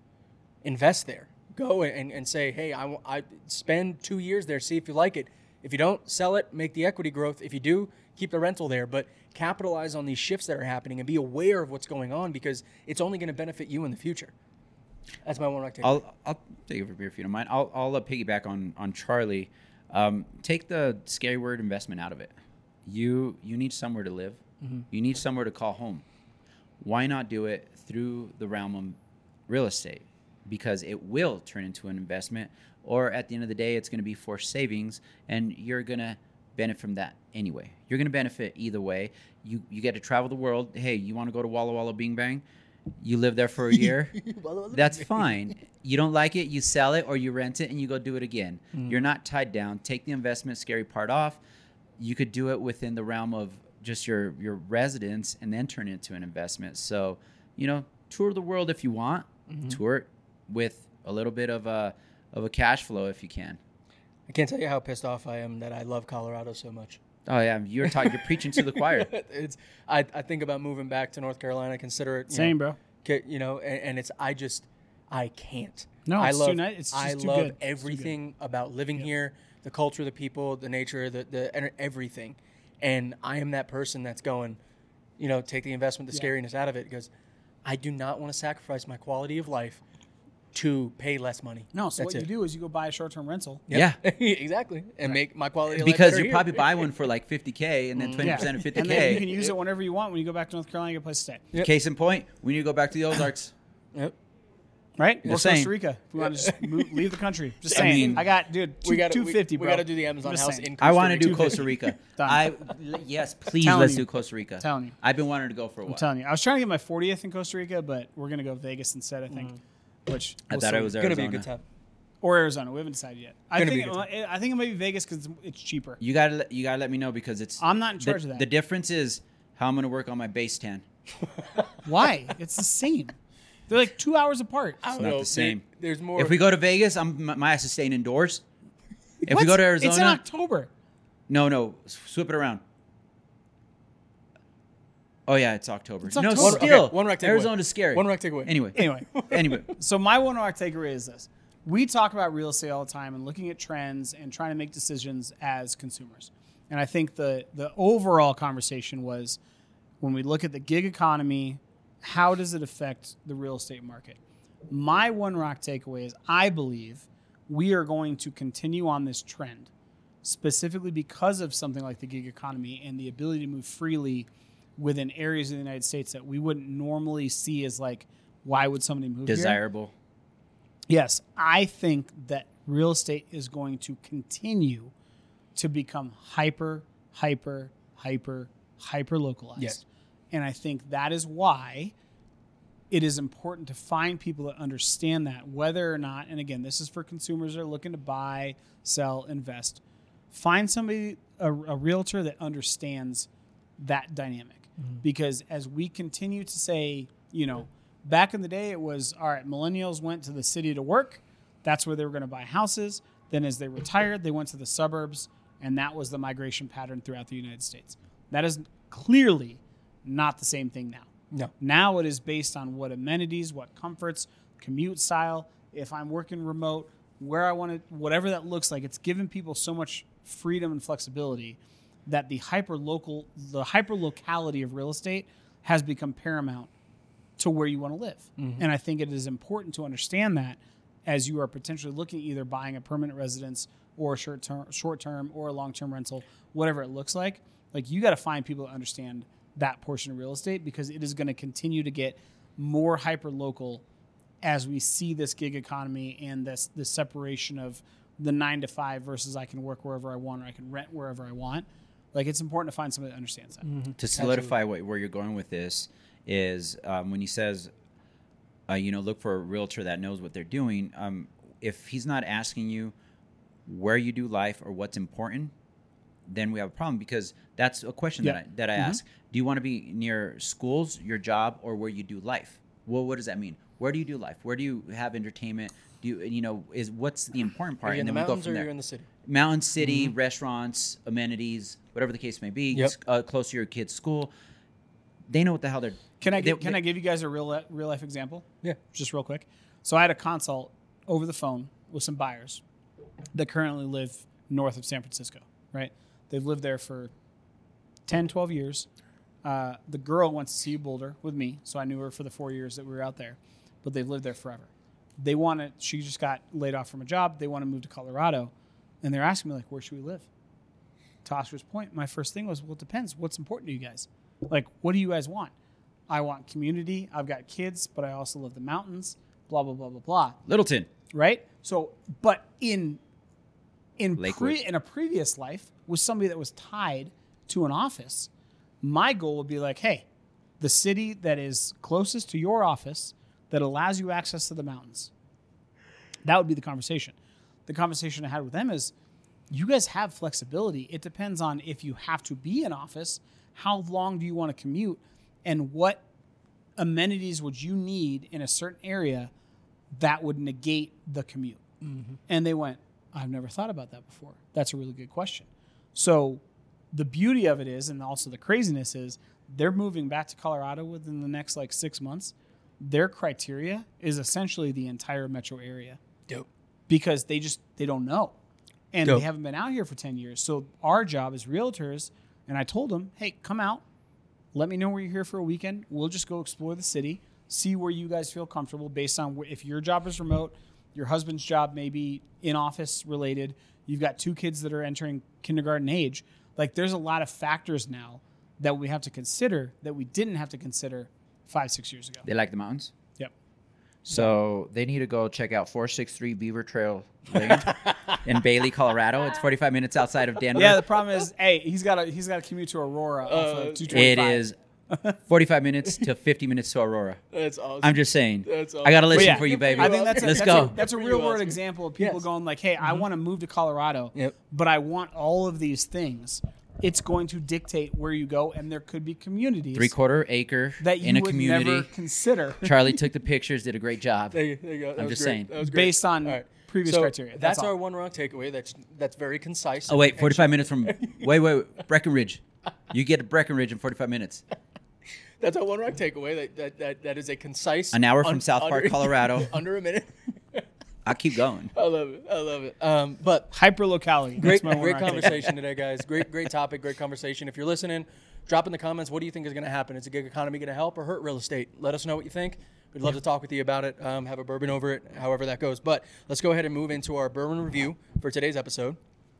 Invest there. Go and, and say, hey, I, wa- I spend two years there, see if you like it. If you don't, sell it, make the equity growth. If you do, keep the rental there. But capitalize on these shifts that are happening and be aware of what's going on because it's only going to benefit you in the future. That's my one rock takeaway. I'll I'll take over here if you don't mind. I'll I'll uh, piggyback on on Charlie. Um, take the scary word investment out of it. You you need somewhere to live. Mm-hmm. You need somewhere to call home. Why not do it through the realm of real estate? Because it will turn into an investment, or at the end of the day, it's going to be for savings, and you're going to benefit from that anyway. You're going to benefit either way. You you get to travel the world. Hey, you want to go to Walla Walla Bing Bang? You live there for a year. That's fine. You don't like it, you sell it, or you rent it and you go do it again. Mm. You're not tied down. Take the investment scary part off. You could do it within the realm of just your your residence and then turn it into an investment. So, you know, tour the world if you want. Mm-hmm. Tour it with a little bit of a of a cash flow if you can. I can't tell you how pissed off I am that I love Colorado so much. Oh yeah, you're talking. You're preaching to the choir. It's I, I think about moving back to North Carolina. Consider it you Same, know, bro. ca- You know, and, and it's I just I can't. No, I it's love too nice. It's just I too love good. It's too good. everything about living here, the culture, the people, the nature, the the and everything. And I am that person that's going, you know, take the investment, the Yeah. scariness out of it because I do not want to sacrifice my quality of life to pay less money. No, so That's what it. you do is you go buy a short-term rental. Yeah. exactly, and make my quality of life Because better you here. probably buy one for like fifty K and then twenty Yeah. percent of fifty And then you can K. use it whenever you want. When you go back to North Carolina, you get a place to stay. Yep. Case in point, we need to go back to the Ozarks. Yep. Right? Or Just Costa saying. Rica. If we want to just move, leave the country. Just I saying. mean- I got, dude, two, We got two fifty, we, bro. We got to do the Amazon I'm just house saying. in. I Costa want to Rica. do Costa Rica. Done. I l- yes, please Telling let's you. do Costa Rica. Telling you. I've been wanting to go for a while. I'm telling you. I was trying to get my fortieth in Costa Rica, but we're going to go Vegas instead, I think. Which I we'll thought see. it was Gonna Arizona. be a good time. Or Arizona. We haven't decided yet. I Gonna be think a good it, I think it might be Vegas because it's cheaper. You gotta let- you gotta let me know because it's. I'm not in the- charge of that. The difference is how I'm gonna work on my base tan. Why? It's the same. They're like two hours apart. I don't not know, the same. there- there's more. If we go to Vegas, I'm my, my ass is staying indoors. If What? we go to It's in Arizona, October. no, no, swoop it around. Oh yeah, it's October. It's no, October. One- still, okay, one rock takeaway. Arizona's scary. One rock takeaway. Anyway, Anyway. anyway, So my one rock takeaway is this. We talk about real estate all the time and looking at trends and trying to make decisions as consumers. And I think the the overall conversation was when we look at the gig economy, how does it affect the real estate market? My one rock takeaway is I believe we are going to continue on this trend, specifically because of something like the gig economy and the ability to move freely within areas of the United States that we wouldn't normally see as like, why would somebody move here? desirable. Yes, I think that real estate is going to continue to become hyper, hyper, hyper, hyper localized. Yes. And I think that is why it is important to find people that understand that, whether or not, and again, this is for consumers that are looking to buy, sell, invest. Find somebody, a, a realtor that understands that dynamic. Because as we continue to say, you know, back in the day, it was, all right, millennials went to the city to work. That's where they were going to buy houses. Then as they retired, they went to the suburbs. And that was the migration pattern throughout the United States. That is clearly not the same thing now. No. Now it is based on what amenities, what comforts, commute style. If I'm working remote, where I want to, whatever that looks like. It's given people so much freedom and flexibility that the hyper local, the hyper locality of real estate has become paramount to where you want to live. Mm-hmm. And I think it is important to understand that as you are potentially looking at either buying a permanent residence or a short term, short term or a long term rental, whatever it looks like. Like you got to find people that understand that portion of real estate, because it is going to continue to get more hyper local as we see this gig economy and this this separation of the nine to five versus I can work wherever I want or I can rent wherever I want. Like it's important to find somebody that understands that. Mm-hmm. To solidify what, where you're going with this is um, when he says, uh, you know, look for a realtor that knows what they're doing. Um, if he's not asking you where you do life or what's important, then we have a problem, because that's a question yeah. that I, that I mm-hmm. ask. Do you want to be near schools, your job, or where you do life? Well, what does that mean? Where do you do life? Where do you have entertainment? Do you, you know, is what's the important part? Are you in and the then we go mountains from or there. you're in the city? Mountain city, Mm-hmm. restaurants, amenities, whatever the case may be, Yep. uh, close to your kid's school. They know what the hell they're. Can I they, give, can they, I give you guys a real li- real life example? Yeah. Just real quick. So I had a consult over the phone with some buyers that currently live north of San Francisco, right? They've lived there for ten, twelve years. Uh, the girl went to see Boulder with me, so I knew her for the four years that we were out there, but they've lived there forever. They want to, she just got laid off from a job. They want to move to Colorado, and they're asking me, like, where should we live? To Oscar's point, my first thing was, well, it depends. What's important to you guys? Like, what do you guys want? I want community. I've got kids, but I also love the mountains, blah, blah, blah, blah, blah. Littleton. Right? So, but in in Lakewood. pre, in a previous life, was somebody that was tied to an office, my goal would be like, hey, the city that is closest to your office that allows you access to the mountains. That would be the conversation. The conversation I had with them is, you guys have flexibility. It depends on if you have to be in office, how long do you want to commute, and what amenities would you need in a certain area that would negate the commute. Mm-hmm. And they went, I've never thought about that before. That's a really good question. So the beauty of it is, and also the craziness is, they're moving back to Colorado within the next like six months. Their criteria is essentially the entire metro area. Dope. Because they just, they don't know. And Dope. They haven't been out here for ten years. So our job as realtors, and I told them, hey, come out. Let me know where you're here for a weekend. We'll just go explore the city, see where you guys feel comfortable based on wh- if your job is remote, your husband's job may be in-office related, you've got two kids that are entering kindergarten age. Like, there's a lot of factors now that we have to consider that we didn't have to consider five, six years ago. They like the mountains? Yep. So they need to go check out four sixty-three Beaver Trail Lane in Bailey, Colorado. It's forty-five minutes outside of Denver. Yeah, the problem is, hey, he's got to he's got to commute to Aurora off of two twenty-five. It is forty-five minutes to fifty minutes to Aurora. That's awesome. I'm just saying. That's awesome. I got to listen yeah, for you, baby. I think that's a, Let's that's go. A, that's a Good for real you, world Oscar. example of people Yes. going like, hey, I want to move to Colorado, Yep. but I want all of these things. It's going to dictate where you go, and there could be communities Three quarter acre that you in a would community. never consider Charlie took the pictures, did a great job. There you, there you go. That I'm was just great. saying. That was great. based on All right. previous So criteria. That's, That's, all. our one wrong takeaway. That's that's very concise. Oh, wait, and- forty-five minutes from. Wait, wait, Breckenridge. You get to Breckenridge in forty-five minutes. That's our one wrong takeaway. That that that, that is a concise. An hour from un- South Park, under- Colorado. Under a minute. I'll keep going. I love it. I love it. Um, but Hyper locality. great, That's my one great right there. conversation today, guys. Great, great topic. Great conversation. If you're listening, drop in the comments. What do you think is going to happen? Is the gig economy going to help or hurt real estate? Let us know what you think. We'd love to talk with you about it. Um, have a bourbon over it, however that goes. But let's go ahead and move into our bourbon review for today's episode.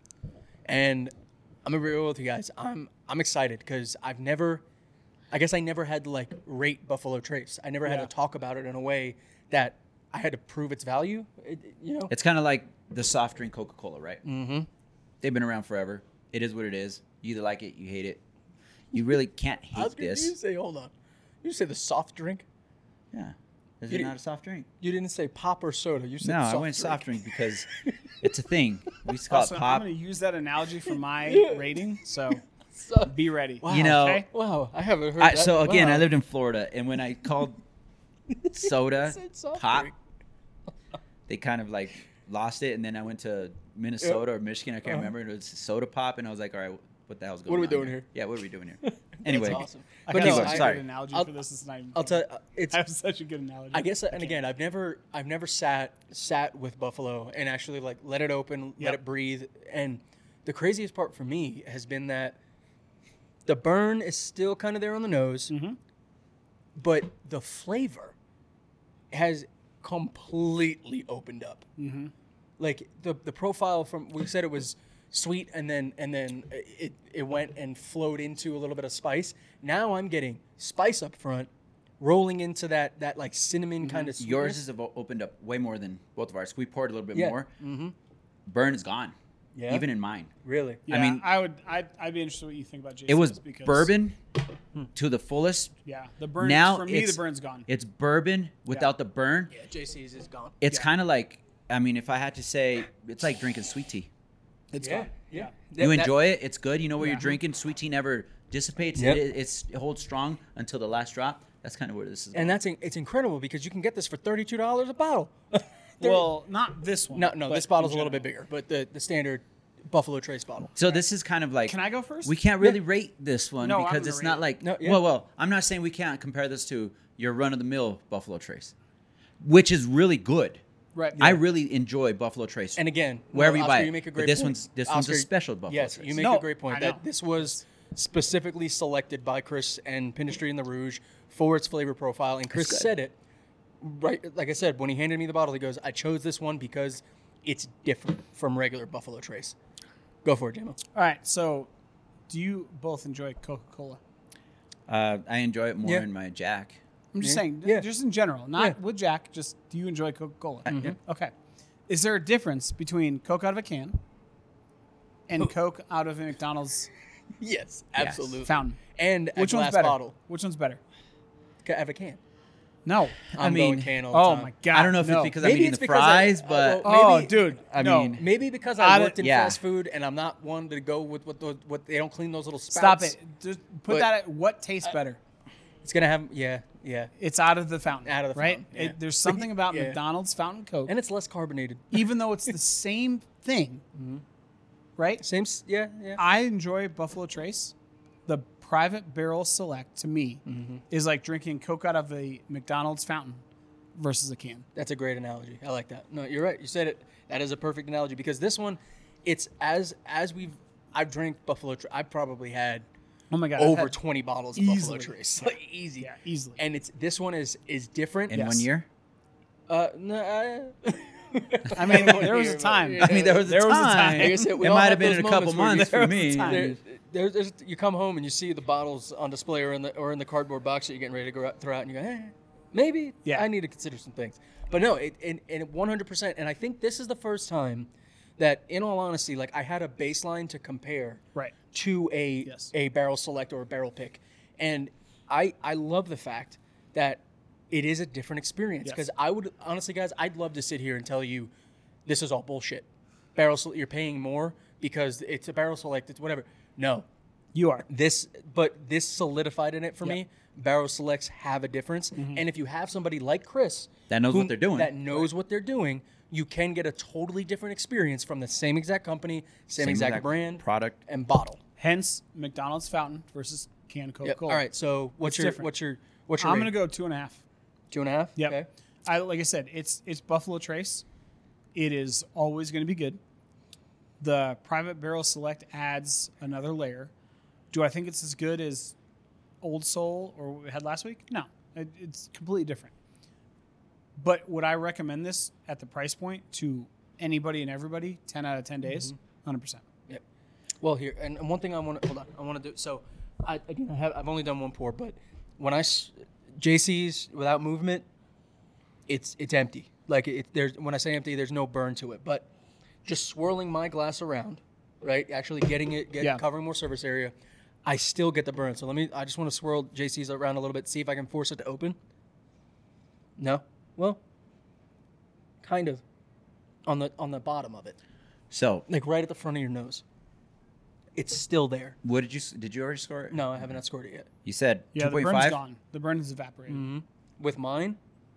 And I'm gonna be real with you guys. I'm I'm excited because I've never, I guess I never had to like rate Buffalo Trace. I never had Yeah. to talk about it in a way that I had to prove its value. It, you know. It's kind of like the soft drink Coca-Cola, right? Mm-hmm. They've been around forever. It is what it is. You either like it, you hate it. You really can't hate Oscar, this. You say, hold on. You say the soft drink. Yeah. Is You it did- not a soft drink? You didn't say pop or soda. You said No, soft I went drink. soft drink because it's a thing. We used to call Also, it I'm pop. going to use that analogy for my rating, so So- be ready. Wow. You know, Okay. Wow, I haven't heard I, that. so again, Wow. I lived in Florida, and when I called soda said soft pop, drink. they kind of like lost it. And then I went to Minnesota or Michigan, I can't Uh-huh. remember. It was soda pop, and I was like, all right, what the hell's going on? What are we doing here? Yeah, what are we doing here? Anyway, awesome. I But have no, such I, a sorry. good analogy I'll- for this. It's not even I'll tell funny. it's I have such a good analogy. I guess, and can't. again, I've never, I've never sat sat with buffalo and actually like let it open, Yep. let it breathe. And the craziest part for me has been that the burn is still kind of there on the nose, Mhm. but the flavor has completely opened up. Mm-hmm. Like the the profile from we said it was sweet and then and then it it went and flowed into a little bit of spice. Now I'm getting spice up front, rolling into that that like cinnamon kind of sweetness. yours has o- opened up way more than both of ours. We poured a little bit Yeah. more. Mm-hmm. Burn is gone. Yeah. Even in mine. Really. Yeah, I mean- I would. I'd, I'd be interested in what you think about Jason's It was because, bourbon to the fullest. Yeah, the burn. Now for me, it's- the burn's gone. It's bourbon without the burn. Yeah, J C's is gone. It's Yeah. kind of like, I mean, if I had to say, it's like drinking sweet tea. It's yeah, gone. yeah. You That- enjoy it. It's good. You know what Yeah. you're drinking. Sweet tea never dissipates. Yep. It, it's, it holds strong until the last drop. That's kind of where this is. and going. that's in- it's incredible because you can get this for thirty-two dollars a bottle. Well, not this one. no, no, but this bottle's a in little bit general. bigger, but the the standard Buffalo Trace bottle. So this is kind of like. Can I go first? We can't really rate this one No, I'm because gonna it's rate not it. like. No, yeah. Well, well, I'm not saying we can't compare this to your run of the mill Buffalo Trace, which is really good. Right. I really enjoy Buffalo Trace. And again, Wherever no, you Oscar, buy it. you make a But great this point. one's- this one's a Oscar, special Buffalo Yes, Trace. you make No, a great point I know. that this was specifically selected by Chris and Pinistry and the Rouge for its flavor profile. And Chris good. said it right, like I said, when he handed me the bottle, he goes, "I chose this one because it's different from regular Buffalo Trace." Go for it, J-Mo. All right. So, do you both enjoy Coca-Cola? uh, I enjoy it more Yeah. in my Jack. I'm just Yeah. saying, Yeah. just in general, not Yeah. with Jack. Just do you enjoy Coca-Cola? yeah. Okay. Is there a difference between Coke out of a can and Coke out of a McDonald's Yes, absolutely. fountain? And a Which glass one's better? bottle. Which one's better? Ca- Have a can. No. I'm mean, going can all the Oh time. my god. I don't know if no. it's because Maybe I'm eating it's the because I- fries, uh, but well, Oh, maybe- dude. I no. mean- Maybe because Out I of- worked in yeah. fast food and I'm not one to go with what the, what they don't clean those little Stop spouts. it. Just put But- that at what tastes better. It's gonna have yeah, yeah, It's out of the fountain. Out of the right? fountain, yeah. It, there's something about Yeah. McDonald's fountain Coke, and it's less carbonated. even though it's the same thing, right? Same, s- yeah, yeah. I enjoy Buffalo Trace. The Private Barrel Select to me Mm-hmm. is like drinking Coke out of a McDonald's fountain versus a can. That's a great analogy. I like that. No, you're right. You said it. That is a perfect analogy because this one, it's as as we've I've drank Buffalo. Tra- I've probably had Oh my god! I've over had- twenty bottles of easily. Buffalo Trace, like easy. Yeah, easily. And it's this one is is different. in Yes. one year. Uh, no, I, I mean, there was a time. I mean, there was a There was a time. time. Like I said, we It all might have have been those in a couple moments where you- months for There was a me. time. There, there, there's, you come home and you see the bottles on display or in the or in the cardboard box that you're getting ready to go out, throw out, and you go, eh, maybe Yeah. I need to consider some things. But no, it, and, and one hundred percent. And I think this is the first time that, in all honesty, like I had a baseline to compare Right. to a Yes. a barrel select or a barrel pick, and I I love the fact that it is a different experience Yes. because I would honestly, guys, I'd love to sit here and tell you this is all bullshit. Barrel sel- you're paying more because it's a barrel select, it's whatever. No, You are. this but this solidified in it for Yeah. me. Barrel selects have a difference, and if you have somebody like Chris That knows what they're doing. that knows what they're doing, you can get a totally different experience from the same exact company, same, exact, exact brand, product. and bottle. Hence, McDonald's fountain versus canned Yep. Coca-Cola. All right. So what's It's your different. what's your what's your I'm rating? gonna go two and a half. two and a half? Yep. Okay. I like I said, it's it's Buffalo Trace. It is always going to be good. The Private Barrel Select adds another layer. Do I think it's as good as Old Soul or what we had last week? No, it, it's completely different. But would I recommend this at the price point to anybody and everybody? ten out of ten days, one hundred percent. Yep. Well, here and, and one thing I want to hold on. I want to do so. I again, I have I've only done one pour, but when I s- J C's without movement, it's it's empty. Like it, there's when I say empty, there's no burn to it. But just swirling my glass around, right? Actually getting it, get, Yeah. covering more surface area, I still get the burn. So let me. I just want to swirl J C's around a little bit, see if I can force it to open. No. Well, kind of on the on the bottom of it, So, like right at the front of your nose. It's still there. what did you s- did you already score it? No, I haven't scored it yet. You said Yeah, two the point burn's five. gone. The burn is evaporated. Mm-hmm. With mine,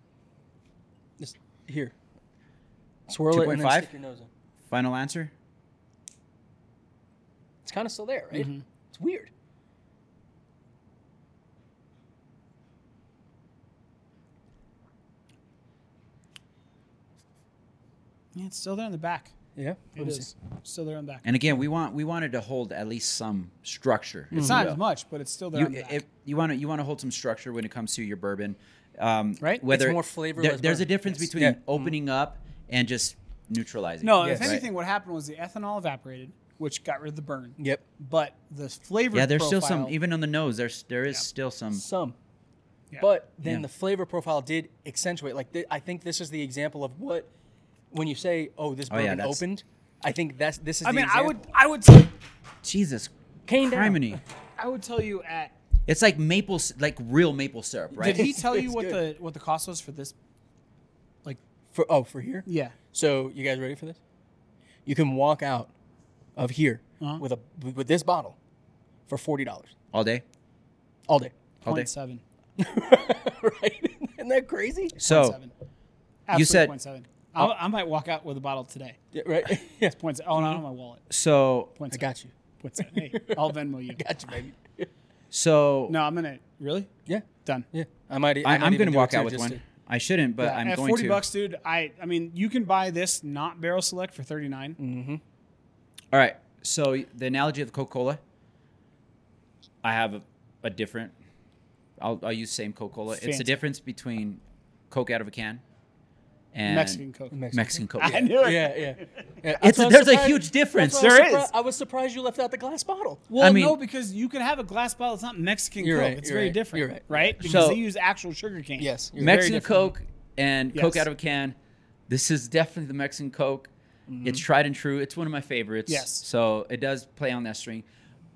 just here. Swirl it and then two point five? stick your nose in. Final answer. It's kind of still there, right? Mhm. It's weird. Yeah, it's still there in the back. Yeah, It is still there in the back. And again, we want we wanted to hold at least some structure. It's if not you as will. much, but it's still there You, in the back. if you want to you want to hold some structure when it comes to your bourbon, um, Right? Whether It's more flavorless there- there's a bourbon. difference Yes. between Yeah. opening up and just neutralizing. no, Yes. if Right. anything, what happened was the ethanol evaporated, which got rid of the burn. Yep. But the flavor Yeah, there's profile, still some even on the nose. There's there is Yeah. still some. Some. Yeah. But then Yeah. the flavor profile did accentuate. Like th- I think this is the example of what when you say, "Oh, this Oh, yeah, bourbon that's- opened." I think that's this is. I the mean, I example. would, I would, tell, Jesus, Cane down. criminy. I would tell you at. It's like maple, s- like real maple syrup, right? Did he tell you It's what good. the what the cost was for this? Like, For oh, for here. yeah, So you guys ready for this? You can walk out of here Uh-huh. with a with this bottle for forty dollars All day. all day. All day. point seven. Right? Isn't that crazy? So Seven. you said- point seven. I, I might walk out with a bottle today. Yeah, right. Yeah. Point seven. Oh, not on my wallet. so Point I seven. got you. Point seven. Hey, I'll Venmo you. Got you, baby. so No, I'm gonna really Yeah. done. Yeah. I might. I, I might I'm even going to do walk it out too, with just one. to- I shouldn't, but Yeah, I'm at going forty to. bucks, dude. I I mean, you can buy this not barrel select for thirty nine. Mm-hmm. All right. So the analogy of Coca-Cola, I have a, a different. I'll, I'll use same Coca-Cola. It's the Fancy. difference between Coke out of a can and Mexican Coke. Mexican Coke. I knew it. Yeah, yeah. yeah. It's That's why I was there's a surprised- huge difference. that's why I was There surpri- is. I was surprised you left out the glass bottle. Well, I mean- no, because you can have a glass bottle. It's not Mexican You're Coke. right, It's you're very right, different. you're right. Right? Because So- they use actual sugar cane. Yes. you're Very Mexican different. Coke and Yes. Coke out of a can. This is definitely the Mexican Coke. It's tried and true. It's one of my favorites. Yes. So it does play on that string.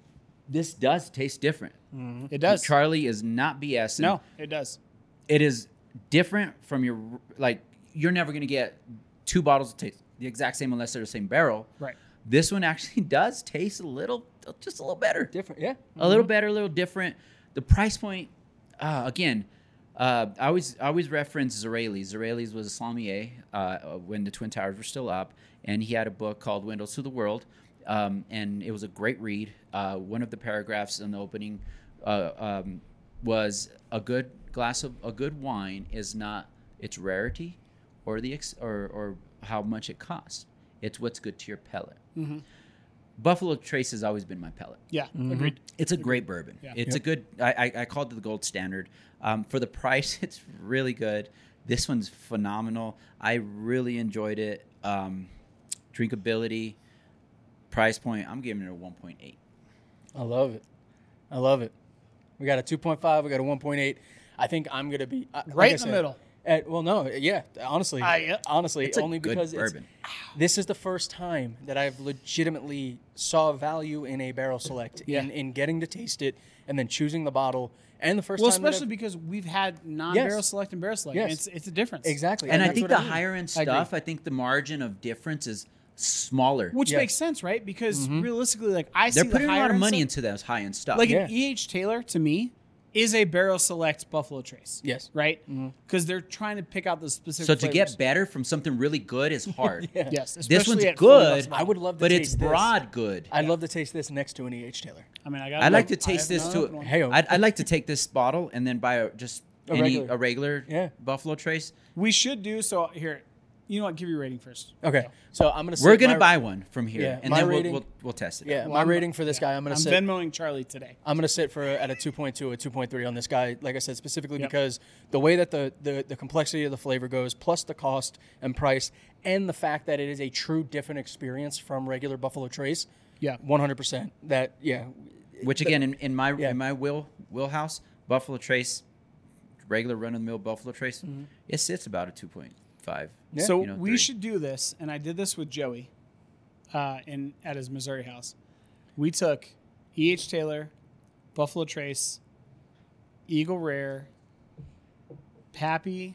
This does taste different. It does. Charlie is not BSing. No, it does. It is different from your like. You're never gonna get two bottles that taste the exact same unless they're the same barrel. Right. This one actually does taste a little, just a little better. different. Yeah. A little better, a little different. The price point, uh, again, uh, I always I always reference Zarales. Zarales was a sommelier uh, when the Twin Towers were still up, and he had a book called Windows to the World, um, and it was a great read. Uh, one of the paragraphs in the opening uh, um, was a good glass of a good wine is not its rarity or the ex- or or how much it costs. It's what's good to your palate. Mm-hmm. Buffalo Trace has always been my palate. Yeah, agreed. It's a great bourbon. Yeah. It's a good. I, I, I called it the gold standard. Um, for the price, it's really good. This one's phenomenal. I really enjoyed it. Um, drinkability, price point. I'm giving it a one point eight. I love it. I love it. We got a two point five. We got a one point eight. I think I'm gonna be uh, like Right I in the said, middle. At, well, no, yeah. Honestly, Uh, yeah. honestly, It's a only good because it's, bourbon. this is the first time that I've legitimately saw value in a barrel select Yeah. in, in getting to taste it and then choosing the bottle. And the first Well, time, that especially I've- because we've had non-barrel Yes. select and barrel select. Yes. And It's it's a difference. exactly, And I that's think what the mean. higher end I agree. stuff, I think the margin of difference is smaller. Which Yes. makes sense, right? Because realistically, like I They're see putting the a higher lot of end money stuff, into those high end stuff. like Yeah. an E H Taylor to me is a barrel select Buffalo Trace. Yes. Right? Because they're trying to pick out the specific. so to flavors. get better from something really good is hard. Yeah. yes, This especially one's at forty bucks good. a bottle. I would love to but taste it's this. broad good. I'd love to taste this next to an E H Taylor. I mean, I got. I'd like to taste this too. too. Hey-o. I'd, I'd like to take this bottle and then buy a, just A any regular. a regular Yeah. Buffalo Trace. We should do so. Here, you know what? Give your rating first. Okay, so I'm gonna. We're sit gonna my- buy one from here, Yeah, and my then we'll, rating- we'll we'll test it. Yeah, out. my I'm- rating for this guy, I'm gonna I'm sit. Venmoing Charlie today. I'm gonna sit for at a two point two, a two point three on this guy. Like I said, specifically Yep. because the way that the, the the complexity of the flavor goes, plus the cost and price, and the fact that it is a true different experience from regular Buffalo Trace. Yeah. one hundred percent. That yeah. Which again, in, in my Yeah. in my will wheelhouse, Buffalo Trace, regular run of the mill Buffalo Trace, it sits about a two point five. Yeah. So you know, we three. should do this, and I did this with Joey, uh, in at his Missouri house. We took E H Taylor, Buffalo Trace, Eagle Rare, Pappy,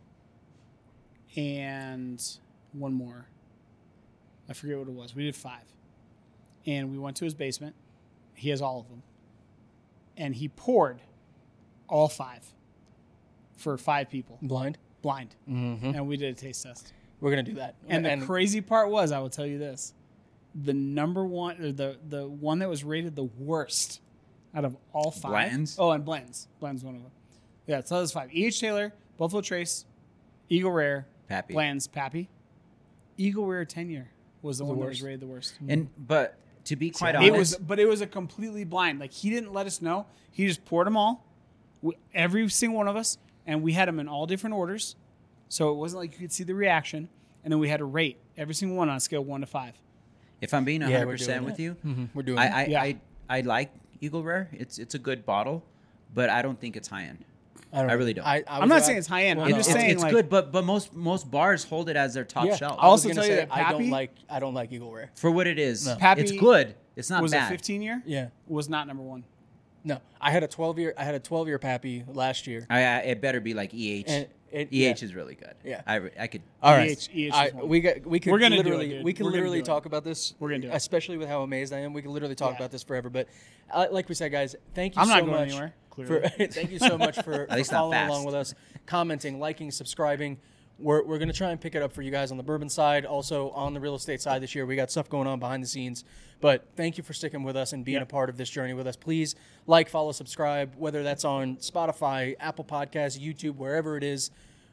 and one more. I forget what it was. We did five, and we went to his basement. He has all of them, and he poured all five for five people, Blind. blind, Mm-hmm. and we did a taste test. We're gonna do that. And the crazy part was, I will tell you this: the number one, or the the one that was rated the worst out of all five. Blanton's? Oh, and Blanton's. Blanton's one of them. Yeah, so that's five. E H Taylor, Buffalo Trace, Eagle Rare, Pappy. Blanton's, Pappy. Eagle Rare ten year was the The one that worst. was rated the worst. And but to be quite It honest, was, but it was a completely blind. Like he didn't let us know. He just poured them all, w- every single one of us, and we had them in all different orders. So it wasn't like you could see the reaction, and then we had to rate every single one on a scale of one to five. if I'm being one Yeah, hundred we're percent doing with it. you, Mm-hmm. We're doing I it. I, Yeah. I I like Eagle Rare. It's it's a good bottle, but I don't think it's high end. I, don't I know. really don't. I, I I'm was not about- saying it's high end. well, I'm no. just it's, saying it's like, good, but but most most bars hold it as their top Yeah. shelf. I was Also gonna tell you say that I don't Pappy- like I don't like Eagle Rare. For what it is, No. Pappy it's good. It's not was bad. a fifteen year. Yeah. Was not number one. No, I had a twelve year. I had a twelve year Pappy last year. I, I, it better be like E H. And it- E H yeah. is really good. Yeah. I, re- I could. All right, E H E H I- is one. we got we could We're gonna do it, literally dude. we could We're gonna literally do it. talk about this. We're gonna do it. especially with how amazed I am. We could literally talk Yeah. about this forever. But uh, like we said, guys, thank you I'm so not going much anywhere, for clearly. thank you so much for, for least not following fast. along with us, commenting, liking, subscribing. We're, we're going to try and pick it up for you guys on the bourbon side, also on the real estate side this year. We got stuff going on behind the scenes. But thank you for sticking with us and being Yeah. a part of this journey with us. Please like, follow, subscribe, whether that's on Spotify, Apple Podcasts, YouTube, wherever it is.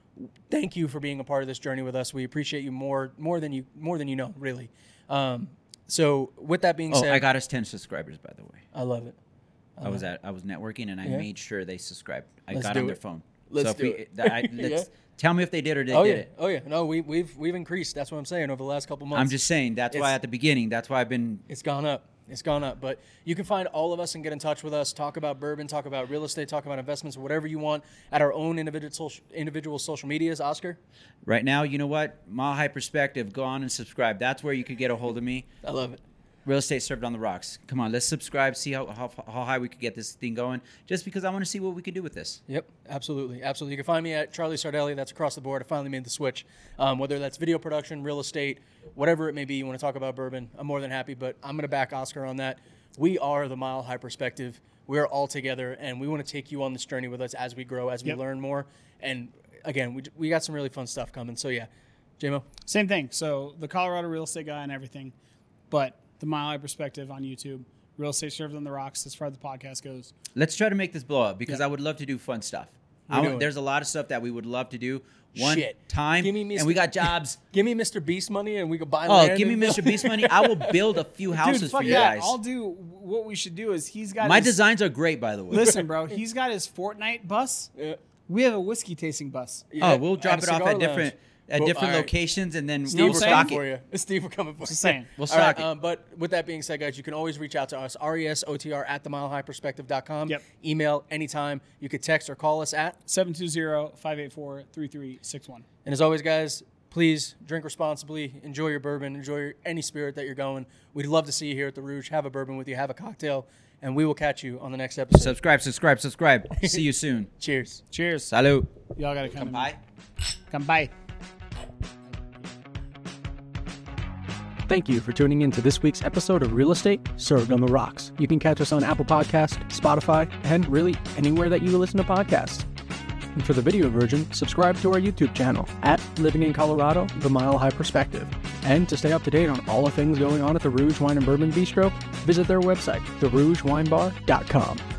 Thank you for being a part of this journey with us. We appreciate you more more than you more than you know, really. Um, so with that being Oh, said, I got us ten subscribers, by the way. I love it. I was at I was networking and I Yeah. made sure they subscribed. I Let's got do on their it. phone. Let's so if do we, it. I, let's, Yeah. Tell me if they did or they Oh did yeah, it. oh yeah. No, we, we've we've increased. That's what I'm saying over the last couple months. I'm just saying that's why It's- at the beginning. That's why I've been. It's gone up. It's gone up. But you can find all of us and get in touch with us. Talk about bourbon. Talk about real estate. Talk about investments. Whatever you want at our own individual social, individual social medias. Oscar, Right now, you know what? Mile High Perspective. Go on and subscribe. That's where you could get a hold of me. I love it. Real Estate Served on the Rocks. Come on, let's subscribe. See how, how how high we could get this thing going. Just because I want to see what we can do with this. Yep, absolutely, absolutely. You can find me at Charlie Sardelli. That's across the board. I finally made the switch. Um, whether that's video production, real estate, whatever it may be, you want to talk about bourbon, I'm more than happy. But I'm going to back Oscar on that. We are the Mile High Perspective. We're all together, and we want to take you on this journey with us as we grow, as we Yep. learn more. And again, we we got some really fun stuff coming. So yeah, J-Mo. Same thing. So the Colorado real estate guy and everything, but the Mile High Perspective on YouTube. Real Estate Served on the Rocks as far as the podcast goes. Let's try to make this blow up because Yeah. I would love to do fun stuff. We're I doing want, it. there's a lot of stuff that we would love to do. One Shit. time, Give me and Mister we got jobs. Give me Mister Beast money, and we could buy Oh, land. give me and- Mister Beast money. I will build a few houses Dude, fuck for you yeah. guys. I'll do what we should do is he's got My his, designs are great, by the way. Listen, bro, he's got his Fortnite bus. Yeah. We have a whiskey tasting bus. Yeah, Oh, we'll drop at it a off cigar at lounge. different at Well, different all right. locations, and then Steve, we'll we're saying? stock coming for it. you. Steve, we're coming for you. Just saying. We'll All right, stock it. um, but with that being said, guys, you can always reach out to us, R E S O T R at the mile high perspective dot com. Yep. Email anytime. You could text or call us at. seven two zero, five eight four, three three six one. And as always, guys, please drink responsibly. Enjoy your bourbon. Enjoy your, any spirit that you're going. We'd love to see you here at the Rouge. Have a bourbon with you. Have a cocktail. And we will catch you on the next episode. Subscribe, subscribe, subscribe. See you soon. Cheers. Cheers. Salud. Y'all got to come. Bye. Come by. Thank you for tuning in to this week's episode of Real Estate Served on the Rocks. You can catch us on Apple Podcasts, Spotify, and really anywhere that you listen to podcasts. And for the video version, subscribe to our YouTube channel at Living in Colorado, The Mile High Perspective. And to stay up to date on all the things going on at the Rouge Wine and Bourbon Bistro, visit their website, the rouge wine bar dot com.